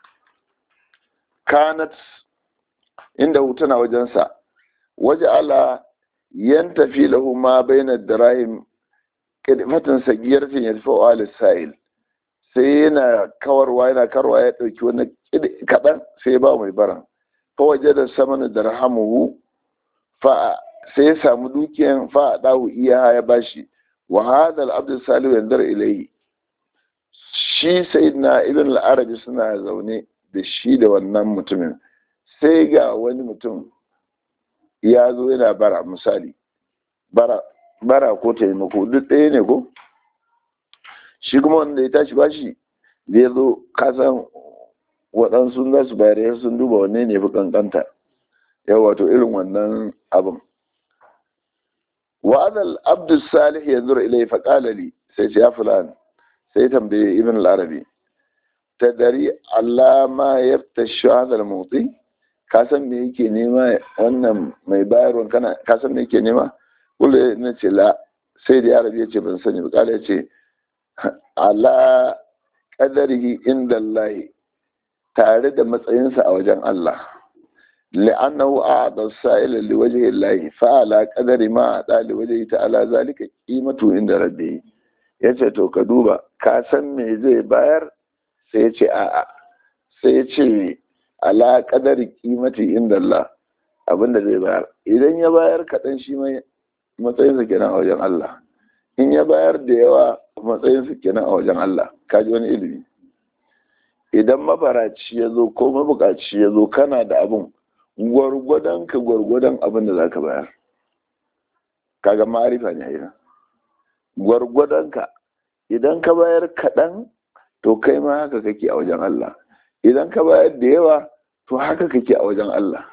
kanat inda hutuna wajensa waje ala yan tafi lahu ma bainar darahim kadifatan sagiyartin ya tafi wa sa'il sai yana kawarwa yana karwa ya ɗauki wani kaɗan sai ba mai baran fa waje da saman darhamuhu fa sai ya samu dukiyan fa dahu iya ya bashi wa hada al-abd salih yanzur ilayhi shi sayyidina ibn al-arabi suna zaune da shi da wannan mutumin sai ga wani mutum ya zo yana bara misali bara bara ko taimako duk ɗaya ne ko shi kuma wanda ya tashi bashi zai zo kasan waɗansu za su bayar sun duba wanne ne fi kankanta yau wato irin wannan abin wa adal abdus salih yanzu ilai faƙala li sai ce ya fulani sai tambaye ibn al-arabi tadari Allah ma yaftashu hadha al-muti ka san me yake nema wannan mai bayarwan kana ka san me yake nema kullu na ce la sai da arabi ya ce ban sani ba kala ya ce ala qadarihi inda Allah tare da matsayinsa a wajen Allah li'annahu a'ada as-sa'ila liwajhi Allah fa ala qadari ma a'da liwajhi ta'ala zalika qimatu inda rabbi yace to ka duba ka san me zai bayar sai ya ce a'a sai ya ce ala qadari qimati inda Allah abinda zai bayar idan ya bayar kaɗan shi mai matsayinsa kenan a wajen Allah in ya bayar da yawa matsayinsa kenan a wajen Allah kaji wani ilimi idan mabaraci ya zo ko mabukaci ya zo kana da abin gwargwadon ka gwargwadon abin da za ka bayar kaga ma'arifa ne yana gwargwadon ka idan ka bayar kaɗan to kai ma haka kake a wajen Allah idan ka bayar da yawa to haka kake a wajen Allah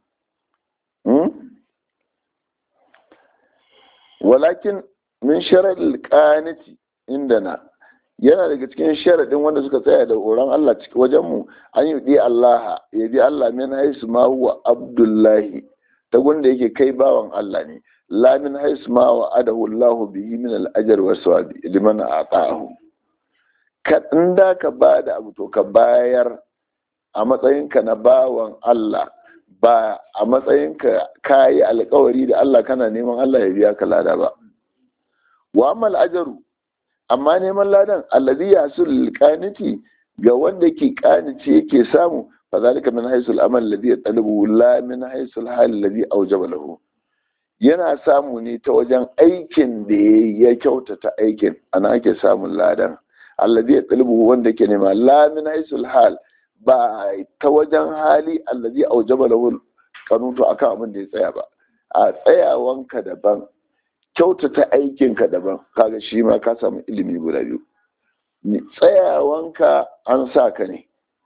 walakin min sharadil qanati indana yana daga cikin sharadin wanda suka tsaya da horon Allah cikin wajen mu an yi di Allah ya bi Allah min haisu ma huwa abdullahi ta gunda yake kai bawan Allah ne la min haisu ma wa adahu Allah bihi min al-ajr wa sawabi liman ata'ahu ka inda ka bada abu to ka bayar a matsayinka na bawan Allah ba a matsayinka kayi alkawari da Allah kana neman Allah ya biya ka lada ba wa amal ajaru amma neman ladan allazi yasul qaniti ga wanda ke qanici yake samu fa zalika min haysul amal alladhi yatlubu la min haysul hal alladhi awjaba lahu yana samu ne ta wajen aikin da ya kyautata aikin ana ake samun ladan alladhi yatlubu wanda ke nema la min haysul hal ba ta wajen hali allazi aujaba lahu kanuto akan abin da ya tsaya ba a tsayawanka daban kyautata aikinka daban kaga shi ma ka samu ilimi guda biyu tsayawanka an sa ka ne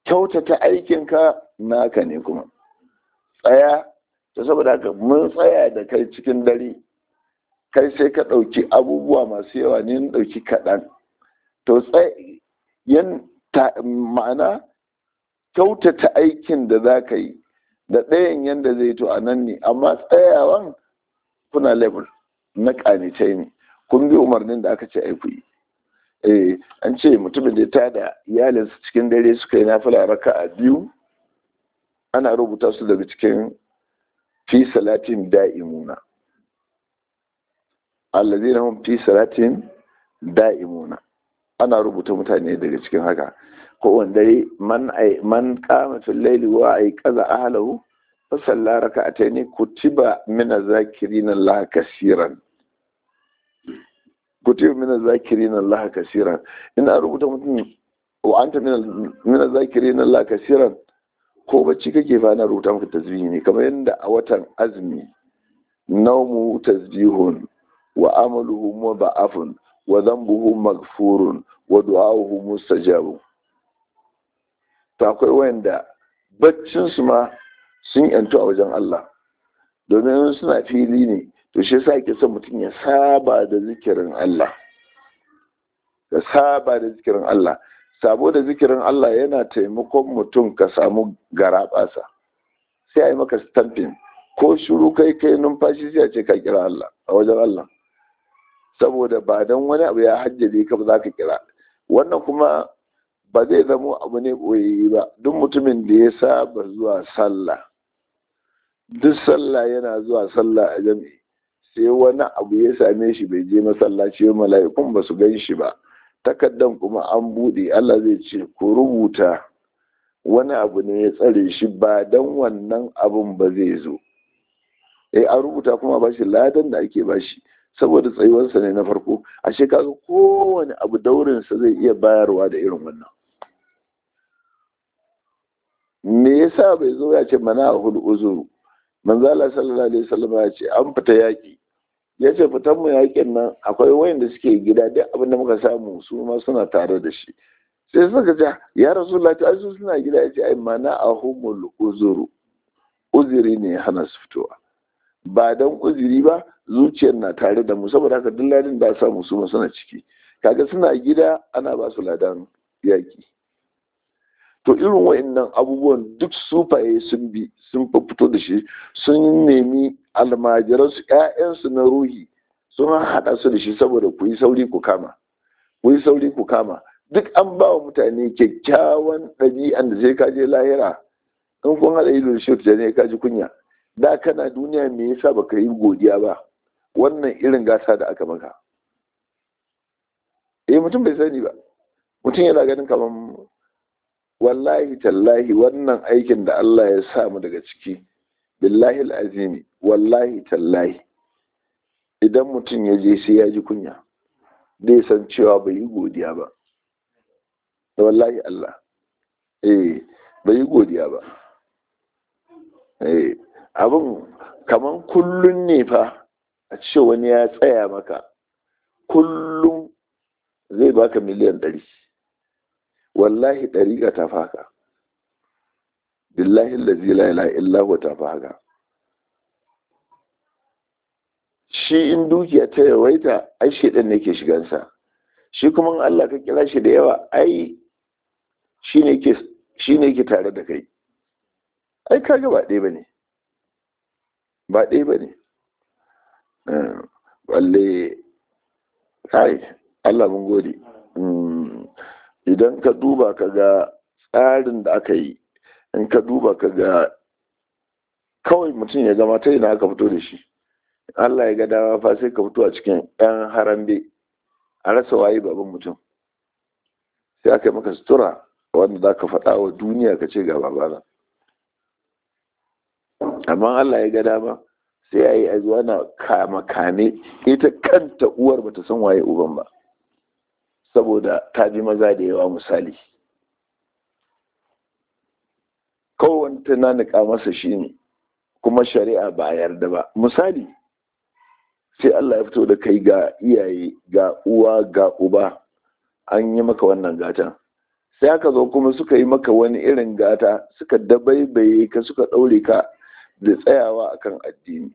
kyautata aikinka naka ne kuma tsaya ta saboda haka mun tsaya da kai cikin dare kai sai ka ɗauki abubuwa masu yawa ne na ɗauki kaɗan to yan ma'ana kyautata aikin da za ka yi da ɗayan yadda zai to a nan ne amma tsayawan kuna level na ƙanitai ne kun bi umarnin da aka ce aiku yi eh an ce mutumin da ta da iyalinsa cikin dare suka yi nafila raka a biyu ana rubuta su daga cikin fi salatin da'imuna allazina hum fi salatin da'imuna ana rubuta mutane daga cikin haka ko wanda man ay man qama fil layli wa ay qaza ahlahu fa salla rak'atayn kutiba min az-zakirin Allah kaseeran kutiba min az-zakirin Allah kaseeran ina rubuta mutum wa anta min min az-zakirin Allah kaseeran ko bacci kake fa na rubuta maka tasbihi ne kamar yadda a watan azumi nawmu tasbihun wa amaluhu mudha'afun wa dhanbuhu maghfurun wa du'a'uhu mustajabun to akwai wanda baccin su ma sun yantu a wajen Allah domin suna fili ne to shi yasa yake son mutum ya saba da zikirin Allah ya saba da zikirin Allah sabo da zikirin Allah yana taimakon mutum ka samu garaɓasa sai a yi maka stamping ko shiru kai kai numfashi sai a ce ka kira Allah a wajen Allah saboda ba don wani abu ya hajjabe ka ba za ka kira wannan kuma ba zai zama abu ne ɓoye ba duk mutumin da ya saba zuwa sallah duk sallah yana zuwa sallah a jami'i sai wani abu ya same shi bai je masallaci ba mala'ikun ba su gan shi ba takaddan kuma an buɗe Allah zai ce ku rubuta wani abu ne ya tsare shi ba don wannan abun ba zai zo eh an rubuta kuma ba shi ladan da ake ba shi saboda tsayuwarsa ne na farko a shekaru kowane abu daurinsa zai iya bayarwa da irin wannan me yasa bai zo ya ce mana a hudu uzuru manzala sallallahu alaihi wasallam ya ce an fita yaki ya ce fitan mu yakin nan akwai wayanda suke gida duk abin da muka samu su ma suna tare da shi sai suka ce ya rasulullahi ta su suna gida ya ce ai mana a humul uzuru uzuri ne hana su fitowa ba don uzuri ba zuciyar na tare da mu saboda haka duk ladin da samu su suna ciki kaga suna gida ana ba su ladan yaki to irin wa'annan abubuwan duk sufaye sun bi sun fito da shi sun nemi almajiransu ƴaƴansu na ruhi sun haɗa su da shi saboda ku yi sauri ku kama ku yi sauri ku kama duk an ba wa mutane kyakkyawan ɗabi'an da sai ka je lahira in kun haɗa ido da shi ta ne ka ji kunya da kana duniya me yasa baka yi godiya ba wannan irin gasa da aka maka eh mutum bai sani ba mutum yana ganin kaman wallahi tallahi wannan aikin da Allah ya sa mu daga ciki billahi alazimi wallahi tallahi idan mutum ya je sai ya ji kunya zai san cewa bai yi godiya ba da wallahi Allah eh bai yi godiya ba eh abin kaman kullun ne fa a ce wani ya tsaya maka kullum zai baka miliyan ɗari wallahi ɗariƙa ta faka billahi allazi la ilaha illa huwa ta faka shi in dukiya ta yawaita ai shedan ne ke shigansa shi kuma Allah ka kira shi da yawa ai shine ke shine ke tare da kai ai kaga ba ɗaya bane ba ɗaya bane walle kai Allah mun gode idan ka duba ka ga tsarin da aka yi in ka duba ka ga kawai mutum ya gama ta ina aka fito da shi Allah ya ga dama fa sai ka fito a cikin yan harambe a rasa waye baban mutum sai aka yi maka sutura wanda za ka faɗa wa duniya ka ce ga babana amma Allah ya ga dama sai ya yi a zuwa na kama kame ita kanta uwar bata san waye uban ba saboda ta bi maza da yawa misali kowane tunanika masa shi ne kuma shari'a ba a yarda ba misali sai Allah ya fito da kai ga iyaye ga uwa ga uba an yi maka wannan gatan sai aka zo kuma suka yi maka wani irin gata, suka dabaibaye ka, suka ɗaure ka da tsayawa akan addini.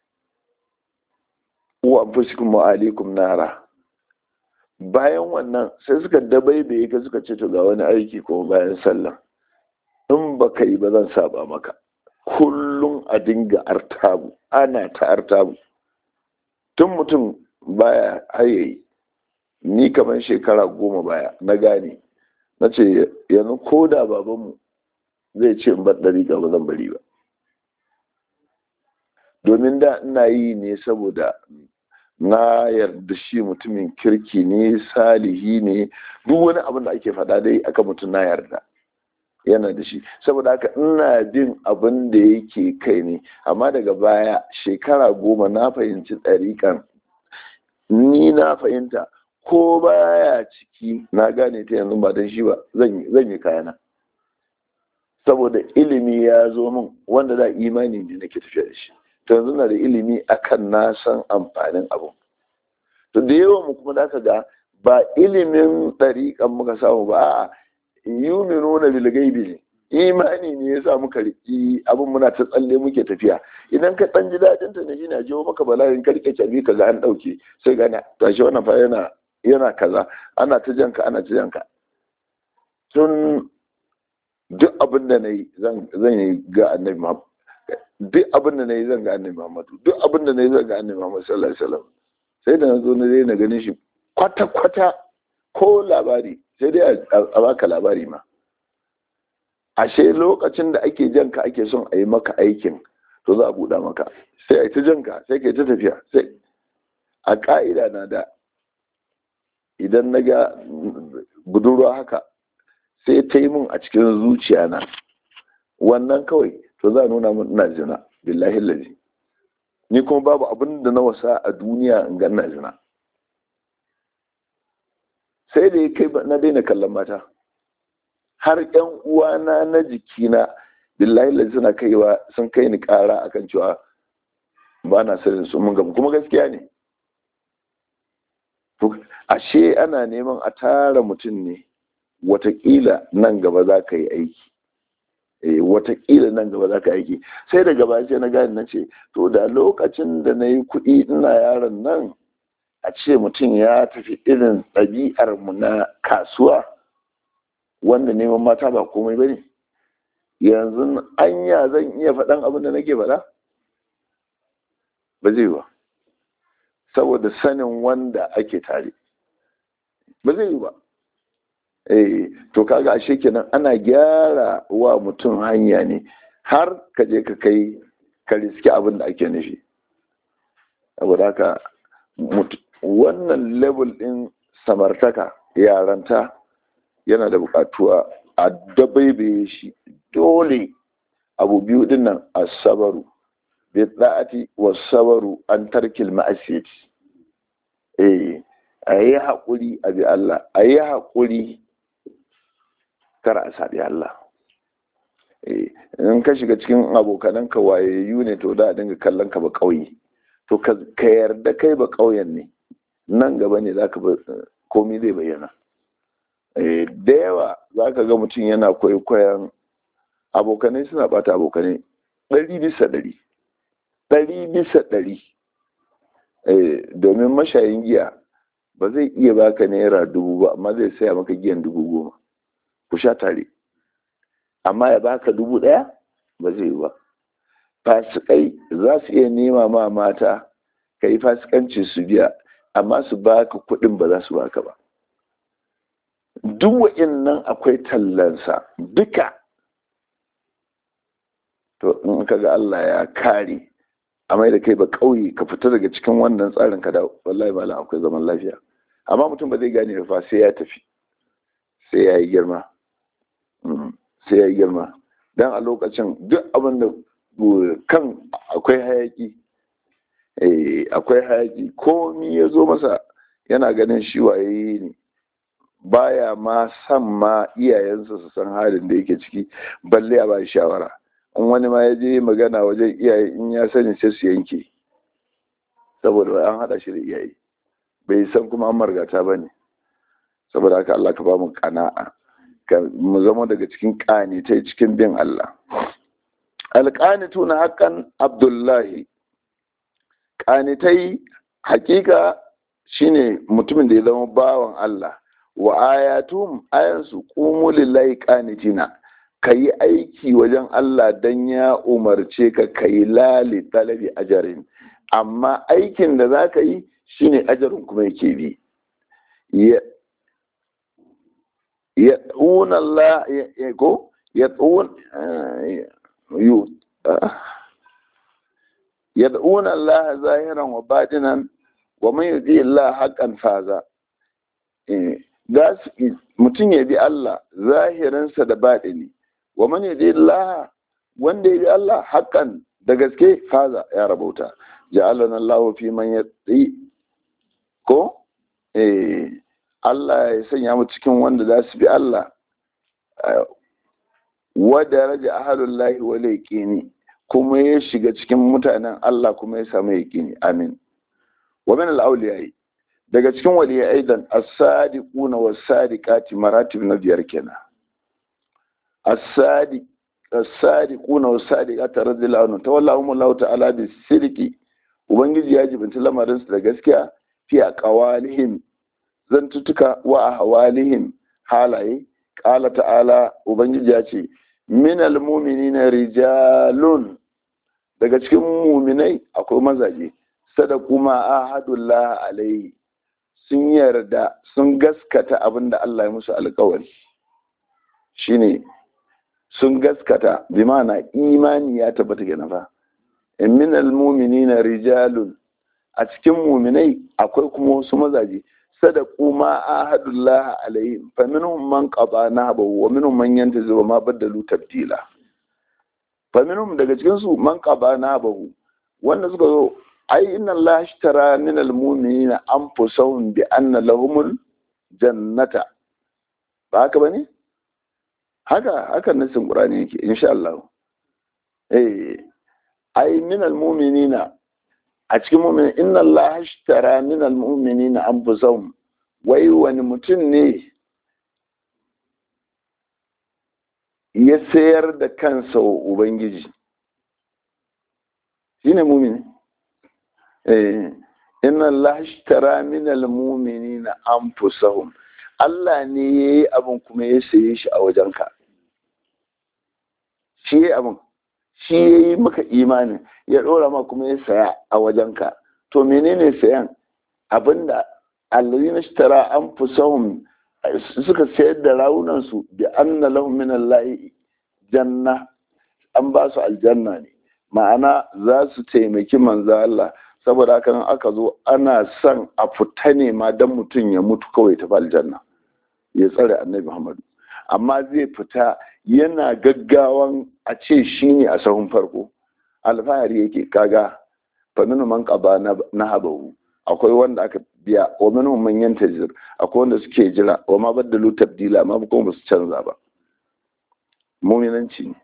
wa anfusikum wa alaikum nara. Bayan wannan sai suka dabaibaye ka, suka ce to ga wani aiki kuma bayan sallah, in baka yi ba zan saba maka. Kullum a dinga artabu, ana ta artabu tun mutum baya hayayi. Ni kamar shekara goma baya na gane, na ce yanzu ko da babanmu zai ce in bar ɗariƙa ba zan bari ba, domin da ina yi ne saboda na yarda shi mutumin kirki ne, salihi ne, duk wani abin da ake faɗa dai aka mutum na yarda yana da shi, saboda haka ina bin abin da yake kai ne. Amma daga baya shekara goma na fahimci ɗariƙan, ni na fahimta ko baya ciki, na gane ta yanzu ba don shi ba zan yi kayana, saboda ilimi ya zo min wanda da imani ne nake tafiya da shi. To yanzu na da ilimi akan na san amfanin abu. To da yawan mu kuma da aka ga ba ilimin ɗariƙan muka samu ba, a yuminuna bil gaibi ne, imani ne ya sa muka riƙi abin, muna ta tsalle muke tafiya. Idan ka ɗan ji daɗin ta ne shi na jiwo maka bala'in ka riƙe cabi ka ga an ɗauke, sai gana tashi wannan fa yana yana kaza, ana ta janka ana ta janka. Tun duk abin da na yi zan yi ga annabi Muhammad, duk abin da na yi zan ga annabi Muhammadu, duk abin da na yi zan ga annabi Muhammad sallallahu alaihi wasallam. Sai da na zo na dai na ganin shi kwata-kwata ko labari, sai dai a baka labari ma. Ashe lokacin da ake janka ake son a yi maka aikin, to za a buɗa maka, sai a yi ta janka, sai ka yi ta tafiya. Sai a ƙa'ida na da, idan na ga budurwa haka sai ta yi min a cikin zuciya na wannan kawai, to za a nuna min ina zina, billahi lazi. Ni kuma babu abin da na wasa a duniya in ga ina zina. Sai da ya kai na daina kallon mata, har ƴan uwana na jikina billahi lazi suna kaiwa, sun kai ni ƙara akan cewa ba na sanin su mun gamu, kuma gaskiya ne. Ashe ana neman a tara mutum ne, watakila nan gaba za ka yi aiki. Eh, watakila nan gaba za ka aiki. Sai daga baya sai na gane, na ce to da lokacin da na yi kuɗi ina yaron nan, a ce mutum ya tafi irin ɗabi'ar mu na kasuwa, wanda neman mata ba komai ba ne, yanzu anya zan iya faɗan abin da nake faɗa? Ba zai ba, saboda sanin wanda ake tare, ba zai yi ba. Eh, to kaga ashe kenan ana gyara wa mutum hanya ne har ka je ka kai ka riski abin da ake nufi. Saboda haka wannan level din samartaka, yaranta, yana da bukatuwa a dabaibaye shi. Dole abu biyu din nan, as-sabaru bi da'ati was-sabaru an tarkil ma'asiyati. Eh, ayi haƙuri a bi Allah, ayi haƙuri kar a saɓi Allah. In ka shiga cikin abokananka wayayyu ne, to da a dinga kallon ka ba ƙauye, to ka yarda kai ba ƙauyen ne, nan gaba ne za ka komi zai bayyana. Da yawa za ka ga mutum yana kwaikwayon abokanai, suna bata abokanai ɗari bisa ɗari ɗari bisa ɗari. Domin mashayin giya ba zai iya baka naira dubu ba, amma zai saya maka giyan dubu goma ku sha tare, amma ya baka dubu ɗaya ba zai yi ba. Fasikai za su iya nema ma mata ka yi fasikanci su biya, amma su baka kuɗin ba za su baka ba. Duk wa'in nan akwai tallansa duka. To in ka ga Allah ya kare a mai da kai ba ƙauye, ka fita daga cikin wannan tsarin ka da, wallahi malam akwai zaman lafiya. Amma mutum ba zai gane fa sai ya tafi, sai ya yi girma, sai ya yi girma. Don a lokacin duk abin da kan akwai hayaki, akwai hayaki, komi ya zo masa yana ganin shi waye ne, baya ma san ma iyayensa su san halin da yake ciki, balle a ba shawara. In wani ma ya je magana wajen iyaye, in ya sani sai su yanke, saboda an haɗa shi da iyaye, bai san kuma an margata ba ne. Saboda haka Allah ka ba mu kana'a, mu zama daga cikin ƙanitai cikin bin Allah. Alƙanitu na haƙan Abdullahi, ƙanitai hakika shine mutumin da ya zama bawan Allah. Wa ayatum ayansu qumu lillahi qanitina, kayi aiki wajen Allah dan ya umarce ka kayi lali talabi ajarin, amma aikin da zaka yi shine ajarin kuma yake bi. Yad'una Allah ko yad'un yad'una Allah zahiran wa batinan wa man yuti Allah haqqan faza. Mutum ya bi Allah zahirinsa da baɗini, wa man yuti Allah, wanda ya bi Allah haqqan da gaske faza ya rabauta. Ja'alana Allah fi man yati ko eh Allah ya sanya mu cikin wanda za su bi Allah. Wa daraja ahalullahi wa laqini, kuma ya shiga cikin mutanen Allah kuma ya samu yaqini. Amin. Wa min al-awliya, daga cikin waliyai aidan as-sadiquna was-sadiqati, maratib na biyar kenan. As-sadiq as-sadiquna was-sadiqati radiyallahu anhu tawallahum Allah ta'ala bis-sidqi, ubangiji ya jibinta lamarin su da gaskiya, fi aqwalihim zantutuka wa ahwalihim halaye. Qala ta'ala, ubangiji ya ce min al-mu'minina rijalun, daga cikin mu'minai akwai mazaje, sadaku ma ahadullah alaihi, sun yarda sun gaskata abinda Allah ya musu alƙawari, shine sun gaskata, bi ma'ana imani ya tabbata kenan fa. Min almu'minina rijalun, a cikin mu'minai akwai kuma wasu mazaje, sadaku ma ahadullah alaihi, fa minhum man qada nahbahu wa minhum man yantazi wa ma badalu tabdila. Fa minhum, daga cikin su, man qada nahbahu, wanda suka zo, ai inna Allah ashtara min almu'minina anfusahum bi anna lahumul jannata, ba haka bane? Haka haka nasin Qur'ani yake insha Allah. Eh ai min almu'minina, a cikin mu'min, inna Allah ashtara min almu'minina anfusahum, wai wani mutum ne ya sayar da kansa wa ubangiji? Shine mu'mini. Eh, inna Allah ashtara min almu'minina anfusahum, Allah ne yayi abin kuma ya saye shi a wajenka. Shi yayi abin, shi yayi maka imani, ya dora ma kuma ya saya a wajenka. To menene sayan? Abinda allazina ashtara anfusahum, suka sayar da rawunan su, bi anna lahum min Allahi janna, an ba su aljanna ne, ma'ana za su taimaki manzo Allah. Saboda haka aka zo ana son a fita ne ma don mutum ya mutu kawai ta aljanna, ya tsare annabi Muhammadu, amma zai fita yana gaggawan a ce shi ne a sahun farko, alfahari yake. Kaga fa minhum man qada nahabahu, akwai wanda aka biya, wa minhum man yantazir, akwai wanda suke jira, wa ma badalu tabdila, ma kuma ba su canza ba. Mu'minanci ne,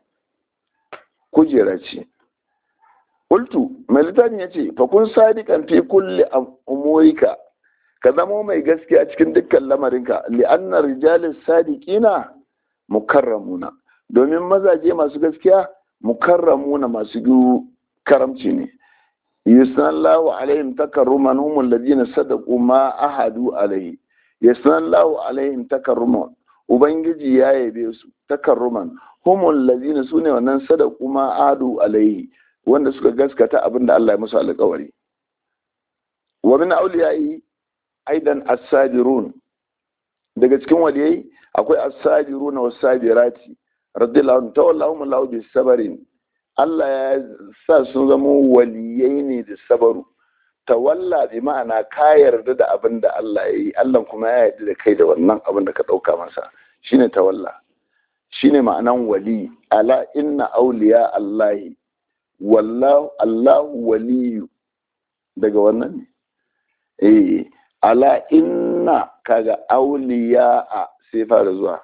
kujera ce. Kultu, mai littafin ya ce, fakun sadiqan fi kulli umurika, ka zamo mai gaskiya cikin dukkan lamarinka, li'anna rijalis sadiqina mukarramuna, domin mazaje masu gaskiya mukarramuna, masu karamci ne. Yusanallahu alaihim takarruman humul ladina sadaqu ma ahadu alaihi, yusanallahu alaihim takarruman, ubangiji ya yabe su, takarruman humul ladina, sune wannan sadaqu ma ahadu alaihi, wanda suka gaskata abin da Allah ya musu alƙawari. Wa min awliyai aidan as-sabirun, daga cikin waliyai akwai as-sabiruna was-sabirati radiyallahu anhu tawallahum Allahu bis-sabrin, Allah ya sa sun zama waliyai ne da sabaru. Tawalla bi ma'ana ka yarda da abin da Allah ya yi, Allah kuma ya yarda da kai da wannan abin da ka ɗauka masa, shine tawalla, shine ma'anan wali. Ala inna awliya Allahi, wallahu Allahu waliyu, daga wannan ne. Eh, ala inna, kaga awliya a sai fara zuwa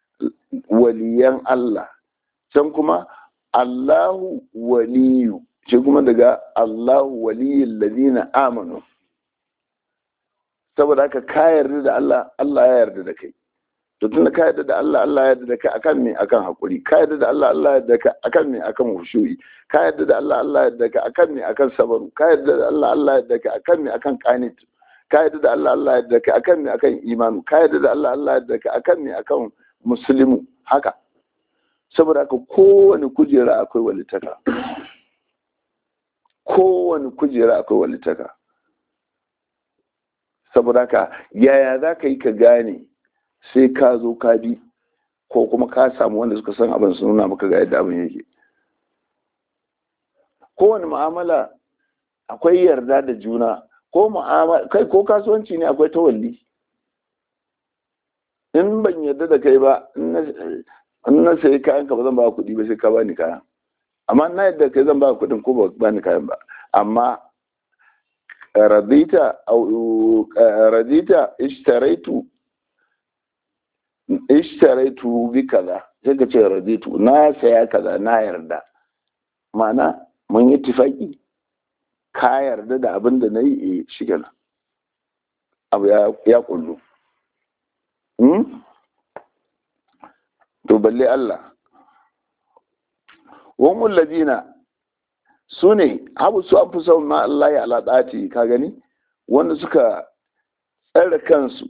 waliyan Allah, can kuma Allahu waliyu, shi kuma daga Allahu waliyul ladina amanu. Saboda haka ka yarda da Allah, Allah ya yarda da kai. to tun da ka yarda da Allah Allah ya yarda da kai akan me akan hakuri, ka yarda da Allah Allah ya yarda da kai akan me akan hushu'i, ka yarda da Allah Allah ya yarda da kai akan me akan sabaru, ka yarda da Allah Allah ya yarda da kai akan me akan qanit, ka yarda da Allah Allah ya yarda da kai akan me akan imanu, ka yarda da Allah Allah ya yarda da kai akan me akan muslimu. Haka saboda haka kowane kujera akwai walitaka, kowane kujera akwai walitaka. Saboda haka yaya za ka yi ka gane sai ka zo ka bi, ko kuma ka samu wanda suka san abin su nuna maka ga yadda abin yake. Kowane mu'amala akwai yarda da juna, ko mu'amala kai ko kasuwanci ne akwai tawalli. In ban yarda da kai ba, in na sayi kayan ka ba zan ba kuɗi ba sai ka bani kayan, amma na yadda kai zan ba kuɗin ko ba bani kayan ba. Amma radita au radita ishtaraitu ishtaraitu bi kaza, sai ka ce raditu, na saya kaza na yarda, ma'ana mun yi tifaki, ka yarda da abin da na yi. E shi kenan, abu ya kullu. To balle Allah, wamul ladina su ne abu su an fi son ma Allah ya alaɗati, ka gani wanda suka tsare kansu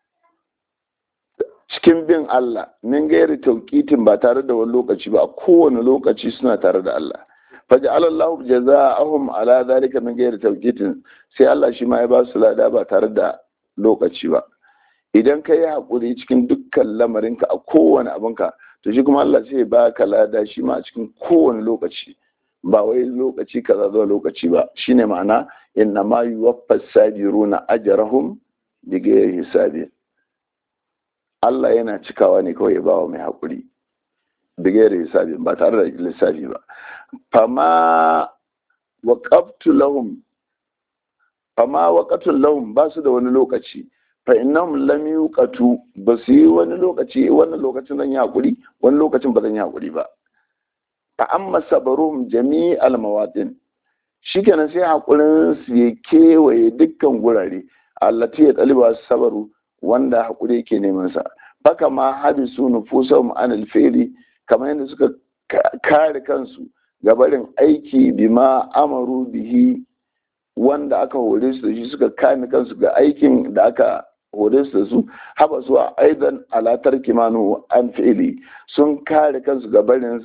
cikin bin Allah min gairi tauqitin, ba tare da wani lokaci ba, a kowane lokaci suna tare da Allah. faja'ala Allahu jazaa'ahum ala dhalika min gairi tauqitin, sai Allah shi ma ya ba su lada ba tare da lokaci ba. Idan ka yi haƙuri cikin dukkan lamarinka a kowane abinka, to shi kuma Allah sai ba ka lada shi ma a cikin kowane lokaci, ba wai lokaci kaza zuwa lokaci ba. Shine ma'ana inna ma yuwaffas sabiruna ajrahum bighairi hisabin. Allah yana cikawa ne kawai ya bawa mai haƙuri bighairi hisabin, ba tare da lissafi ba. Fama waqaftu lahum fama waqatul lahum, ba su da wani lokaci. Fa innahum lam yuqatu, ba su yi wani lokaci wannan lokacin zan yi hakuri, wani lokacin ba zan yi hakuri ba. Fa amma sabarum jami'al mawatin, shikenan sai hakurin su ya kewaye dukkan gurare, allati ya taliba sabaru, wanda hakuri yake neman sa. Baka ma habisu nufusahum anil fi'li, kamar yadda suka kare kansu gabarin aiki bima amaru bihi, wanda aka hore su da shi, suka kame kansu ga aikin da aka hore su da su. Haba su a aidan alatar kimanu an fi'ili, sun kare kansu ga barin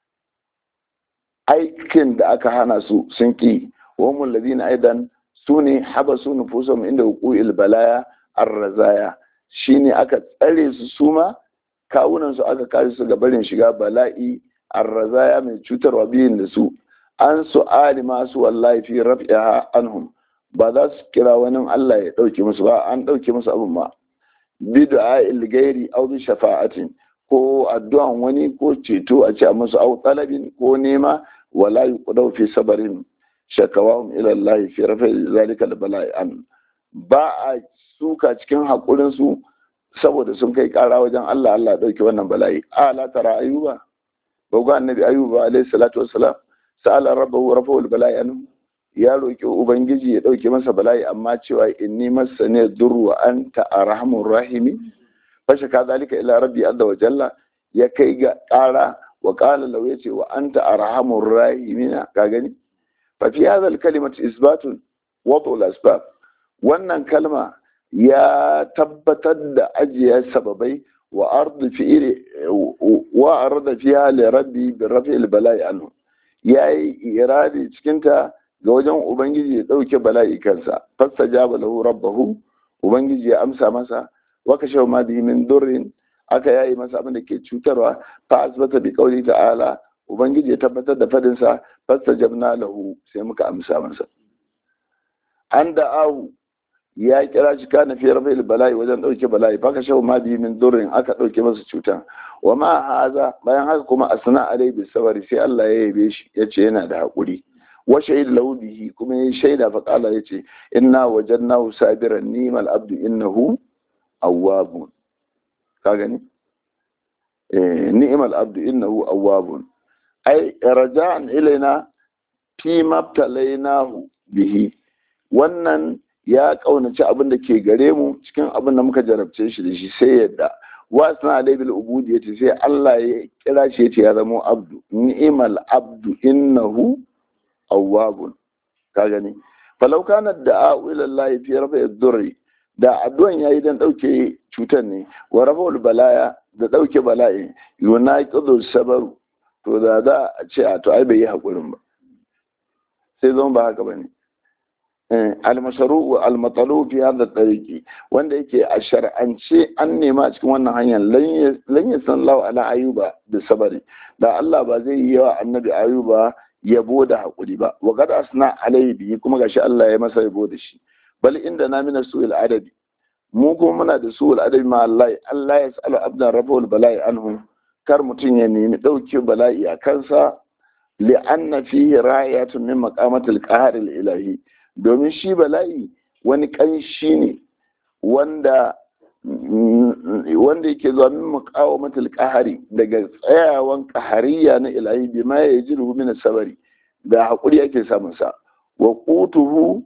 aikin da aka hana su sun ki. wa mun ladina aidan su ne haba su nufusum inda hukuil balaya arrazaya, shine aka tsare su suma kawunan su aka kare su ga barin shiga bala'i arrazaya mai cutarwa biyin da su. An su'ali masu wallahi fi raf'iha anhum, ba za su kira wani Allah ya dauke musu ba, an dauke musu abin ma. Bid'a il-ghairi aw bi shafa'atin, ko addu'an wani ko ceto a ce a musu, aw talabin ko nema, wala yuqdaw fi sabarin shakawahum ila Allah fi raf'i zalika al-bala'i an. Ba a suka cikin hakurin su saboda sun kai kara wajen Allah, Allah ya dauke wannan bala'i. Ala tara ayuba, ba ga annabi ayuba alayhi salatu wassalam, sa'ala rabbahu rafa'ul bala'i anhu, ya roki ubangiji ya dauke masa bala'i, amma cewa inni masani durru wa anta arhamur rahimi, fasha ka zalika ila rabbi azza wa jalla, ya kai ga ƙara wa qala law, yace wa anta arhamur rahimina. Ka gani, fa fi hadha al-kalimati isbatun wadu al-asbab, wannan kalma ya tabbatar da ajiye sababai wa ardu fi'ili wa arda fiha li rabbi bi raf'il bala'i anhu, ya yi iradi cikinta ga wajen ubangiji ya ɗauke bala'i kansa. Fasta jaba lahu rabbahu, ubangiji ya amsa masa. Waka shau ma bihi min durrin, aka yayi masa abin da ke cutarwa. Fa asbata bi qawli ta'ala, ubangiji ya tabbatar da fadin sa, fasta jabna lahu, sai muka amsa masa. An da'ahu, ya kira shi kana fi rafa'il bala'i, wajen ɗauke bala'i. Faka shau ma bihi min durrin, aka ɗauke masa cuta. Wa ma haza, bayan haka kuma asna alai bi sabari, sai Allah ya yabe shi, yace yana da hakuri. Wa shahid lahu bihi, kuma ya shaida fa qala, yace inna wajadnahu sabiran ni'mal abdu innahu awwabun. Ka gani, eh ni'mal abdu innahu awwabun, ai raja'an ilaina fi mabtalainahu bihi. Wannan ya kaunaci abin da ke gare mu cikin abin da muka jarabce shi da shi, sai yadda wa asna alai bil ubudiyyati sai Allah ya kira shi yace ya zama abdu ni'mal abdu innahu awwabun ka gani falau kana da'a ila Allah fi rafa'i ad-durri da addu'an yayi dan dauke cutar ne wa rafa'ul balaya da dauke bala'i yunaqidu sabaru to da za a ce a to ai bai yi hakurin ba sai zama ba haka bane al-mashru' al-matalu fi hadha at-tariqi wanda yake a shar'ance an nema a cikin wannan hanyar lan yasallahu ala ayuba da sabari da Allah ba zai yi yawa annabi ayuba yabo da hakuri ba wa qad asna alayhi bi kuma gashi Allah ya masa yabo da shi bal inda na mina su'il adabi mu kuma muna da su'il adabi ma Allah Allah ya sa'ala abdan rabbul bala'i anhu kar mutun ya nemi dauke bala'i a kansa li anna fihi ra'ayatun min maqamatil qahr al-ilahi domin shi bala'i wani kanshi ne wanda wanda yake zuwa min muqawamatul qahari daga tsayawan qahariya na ilahi bima yajiru min sabari da hakuri yake samun sa wa qutuhu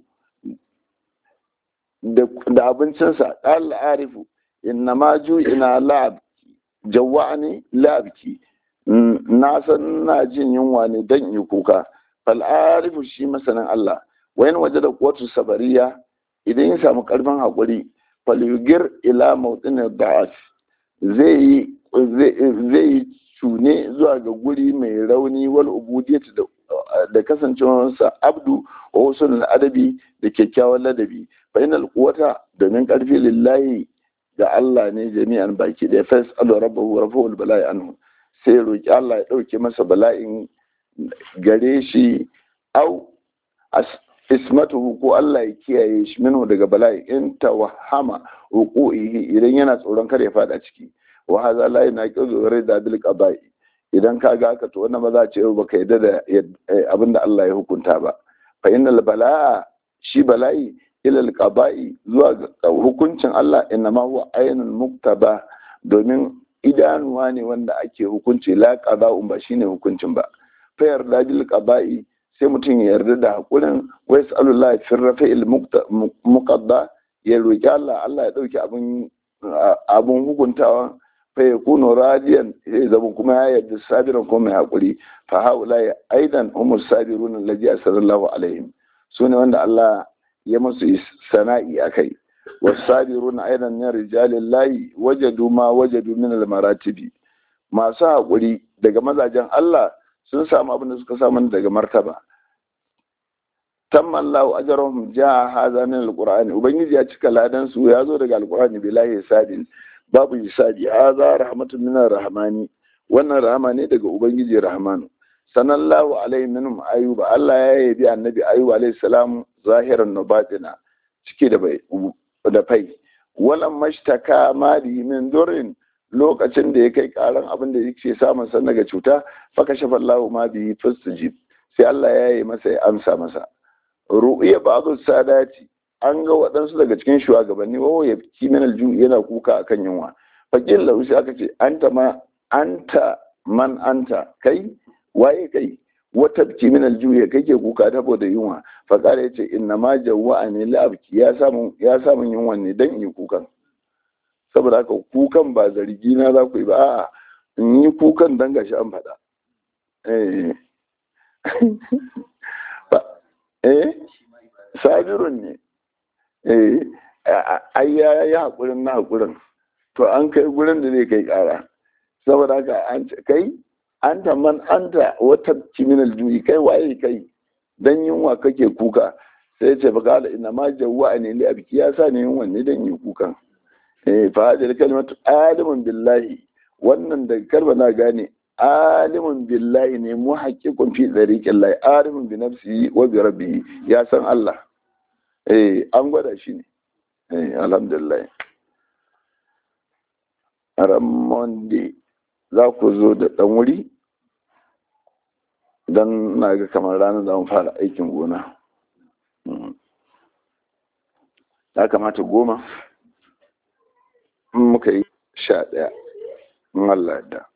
da da abincin sa qal arifu inna ma ju ina lab jawani labki na san na jin yunwa ne dan yi kuka fal arifu shi masanin Allah wayan wajada quwwatu sabariya idan ya samu karfin hakuri falyugir ila mawdin da'af zai zai cune zuwa ga guri mai rauni wal ubudiyyati da da kasancewarsa abdu wa usul adabi da kyakkyawan ladabi fa inal quwwata domin karfi lillahi ga Allah ne jami'an baki da fas alu rabbahu rafa'ul bala'i anhu sai roki Allah ya dauke masa bala'in gare shi au ismatuhu ko Allah ya kiyaye shi minhu daga bala'i in tawahama uqu'ihi idan yana tsoron kar ya fada ciki wa hadha la yunaqidu rida bil qada'i idan ka ga haka to wannan ba za a ce baka yadda da abinda Allah ya hukunta ba fa innal bala'a shi bala'i ila al qada'i zuwa ga hukuncin Allah inma huwa aynul muktaba domin idanuwa ne wanda ake hukunci la qada'un ba shine hukuncin ba fa yarda bil qada'i sai mutum ya yarda da hakurin wa yasallallahu fi rafa'il muqadda ya roki Allah Allah ya dauki abun abun hukuntawa fa yakunu radiyan ya zama kuma ya yarda sabiran kuma mai hakuri fa haula aidan humus sabirun allazi sallallahu alaihim sune wanda Allah ya musu sana'i akai wasabirun aidan min rijalillahi wajadu ma wajadu min almaratibi masu hakuri daga mazajen Allah sun samu abin da suka samu daga martaba tamma Allahu ajrahum jaa hadha min alqur'ani ubangiji ya cika ladan su ya zo daga alqur'ani bilahi hisabi babu hisabi hadha rahmatun min arrahmani wannan rahama ne daga ubangiji rahmanu sanallahu alaihi minhum ayuba Allah ya yabi annabi ayuba alaihi salam zahiran nubatina cike da bai da fai walan mashtaka mali min durrin lokacin da ya kai karan abin da yake samun san daga cuta faka shafa Allahu ma bi fastajib sai Allah ya yi masa ya amsa masa ru'ya ba'du sadati an ga waɗansu daga cikin shugabanni wa ya fi min alju yana kuka akan yunwa fakil lahu sai aka ce anta ma anta man anta kai waye kai wata biki min alju ya kake kuka saboda yunwa fakara yace inna ma jawwa'ani la'abki ya samu ya samu yunwan ne dan yi kukan saboda haka kukan ba zargi na za ku yi ba a'a in yi kukan dan gashi an faɗa eh eh sabirun ne eh ai ya yi hakurin na hakurin to an kai gurin da zai kai kara saboda haka an kai anta man anta wata kiminal juyi kai waye kai dan yunwa kake kuka sai ya ce ba kala ina ma jawwa ne li abki ya sa ne yunwa ne dan yi kukan eh fa hadil kalimatu alimun billahi wannan da kalma na gane alimun billahi ne muhaqqiqun fi dariqil lahi alimun bi nafsihi wa bi rabbihi ya san Allah eh an gwada shi ne eh alhamdulillah Ramonde za ku zo da dan wuri dan na ga kamar ranar da mun fara aikin gona ya kamata goma muka yi sha ɗaya in Allah da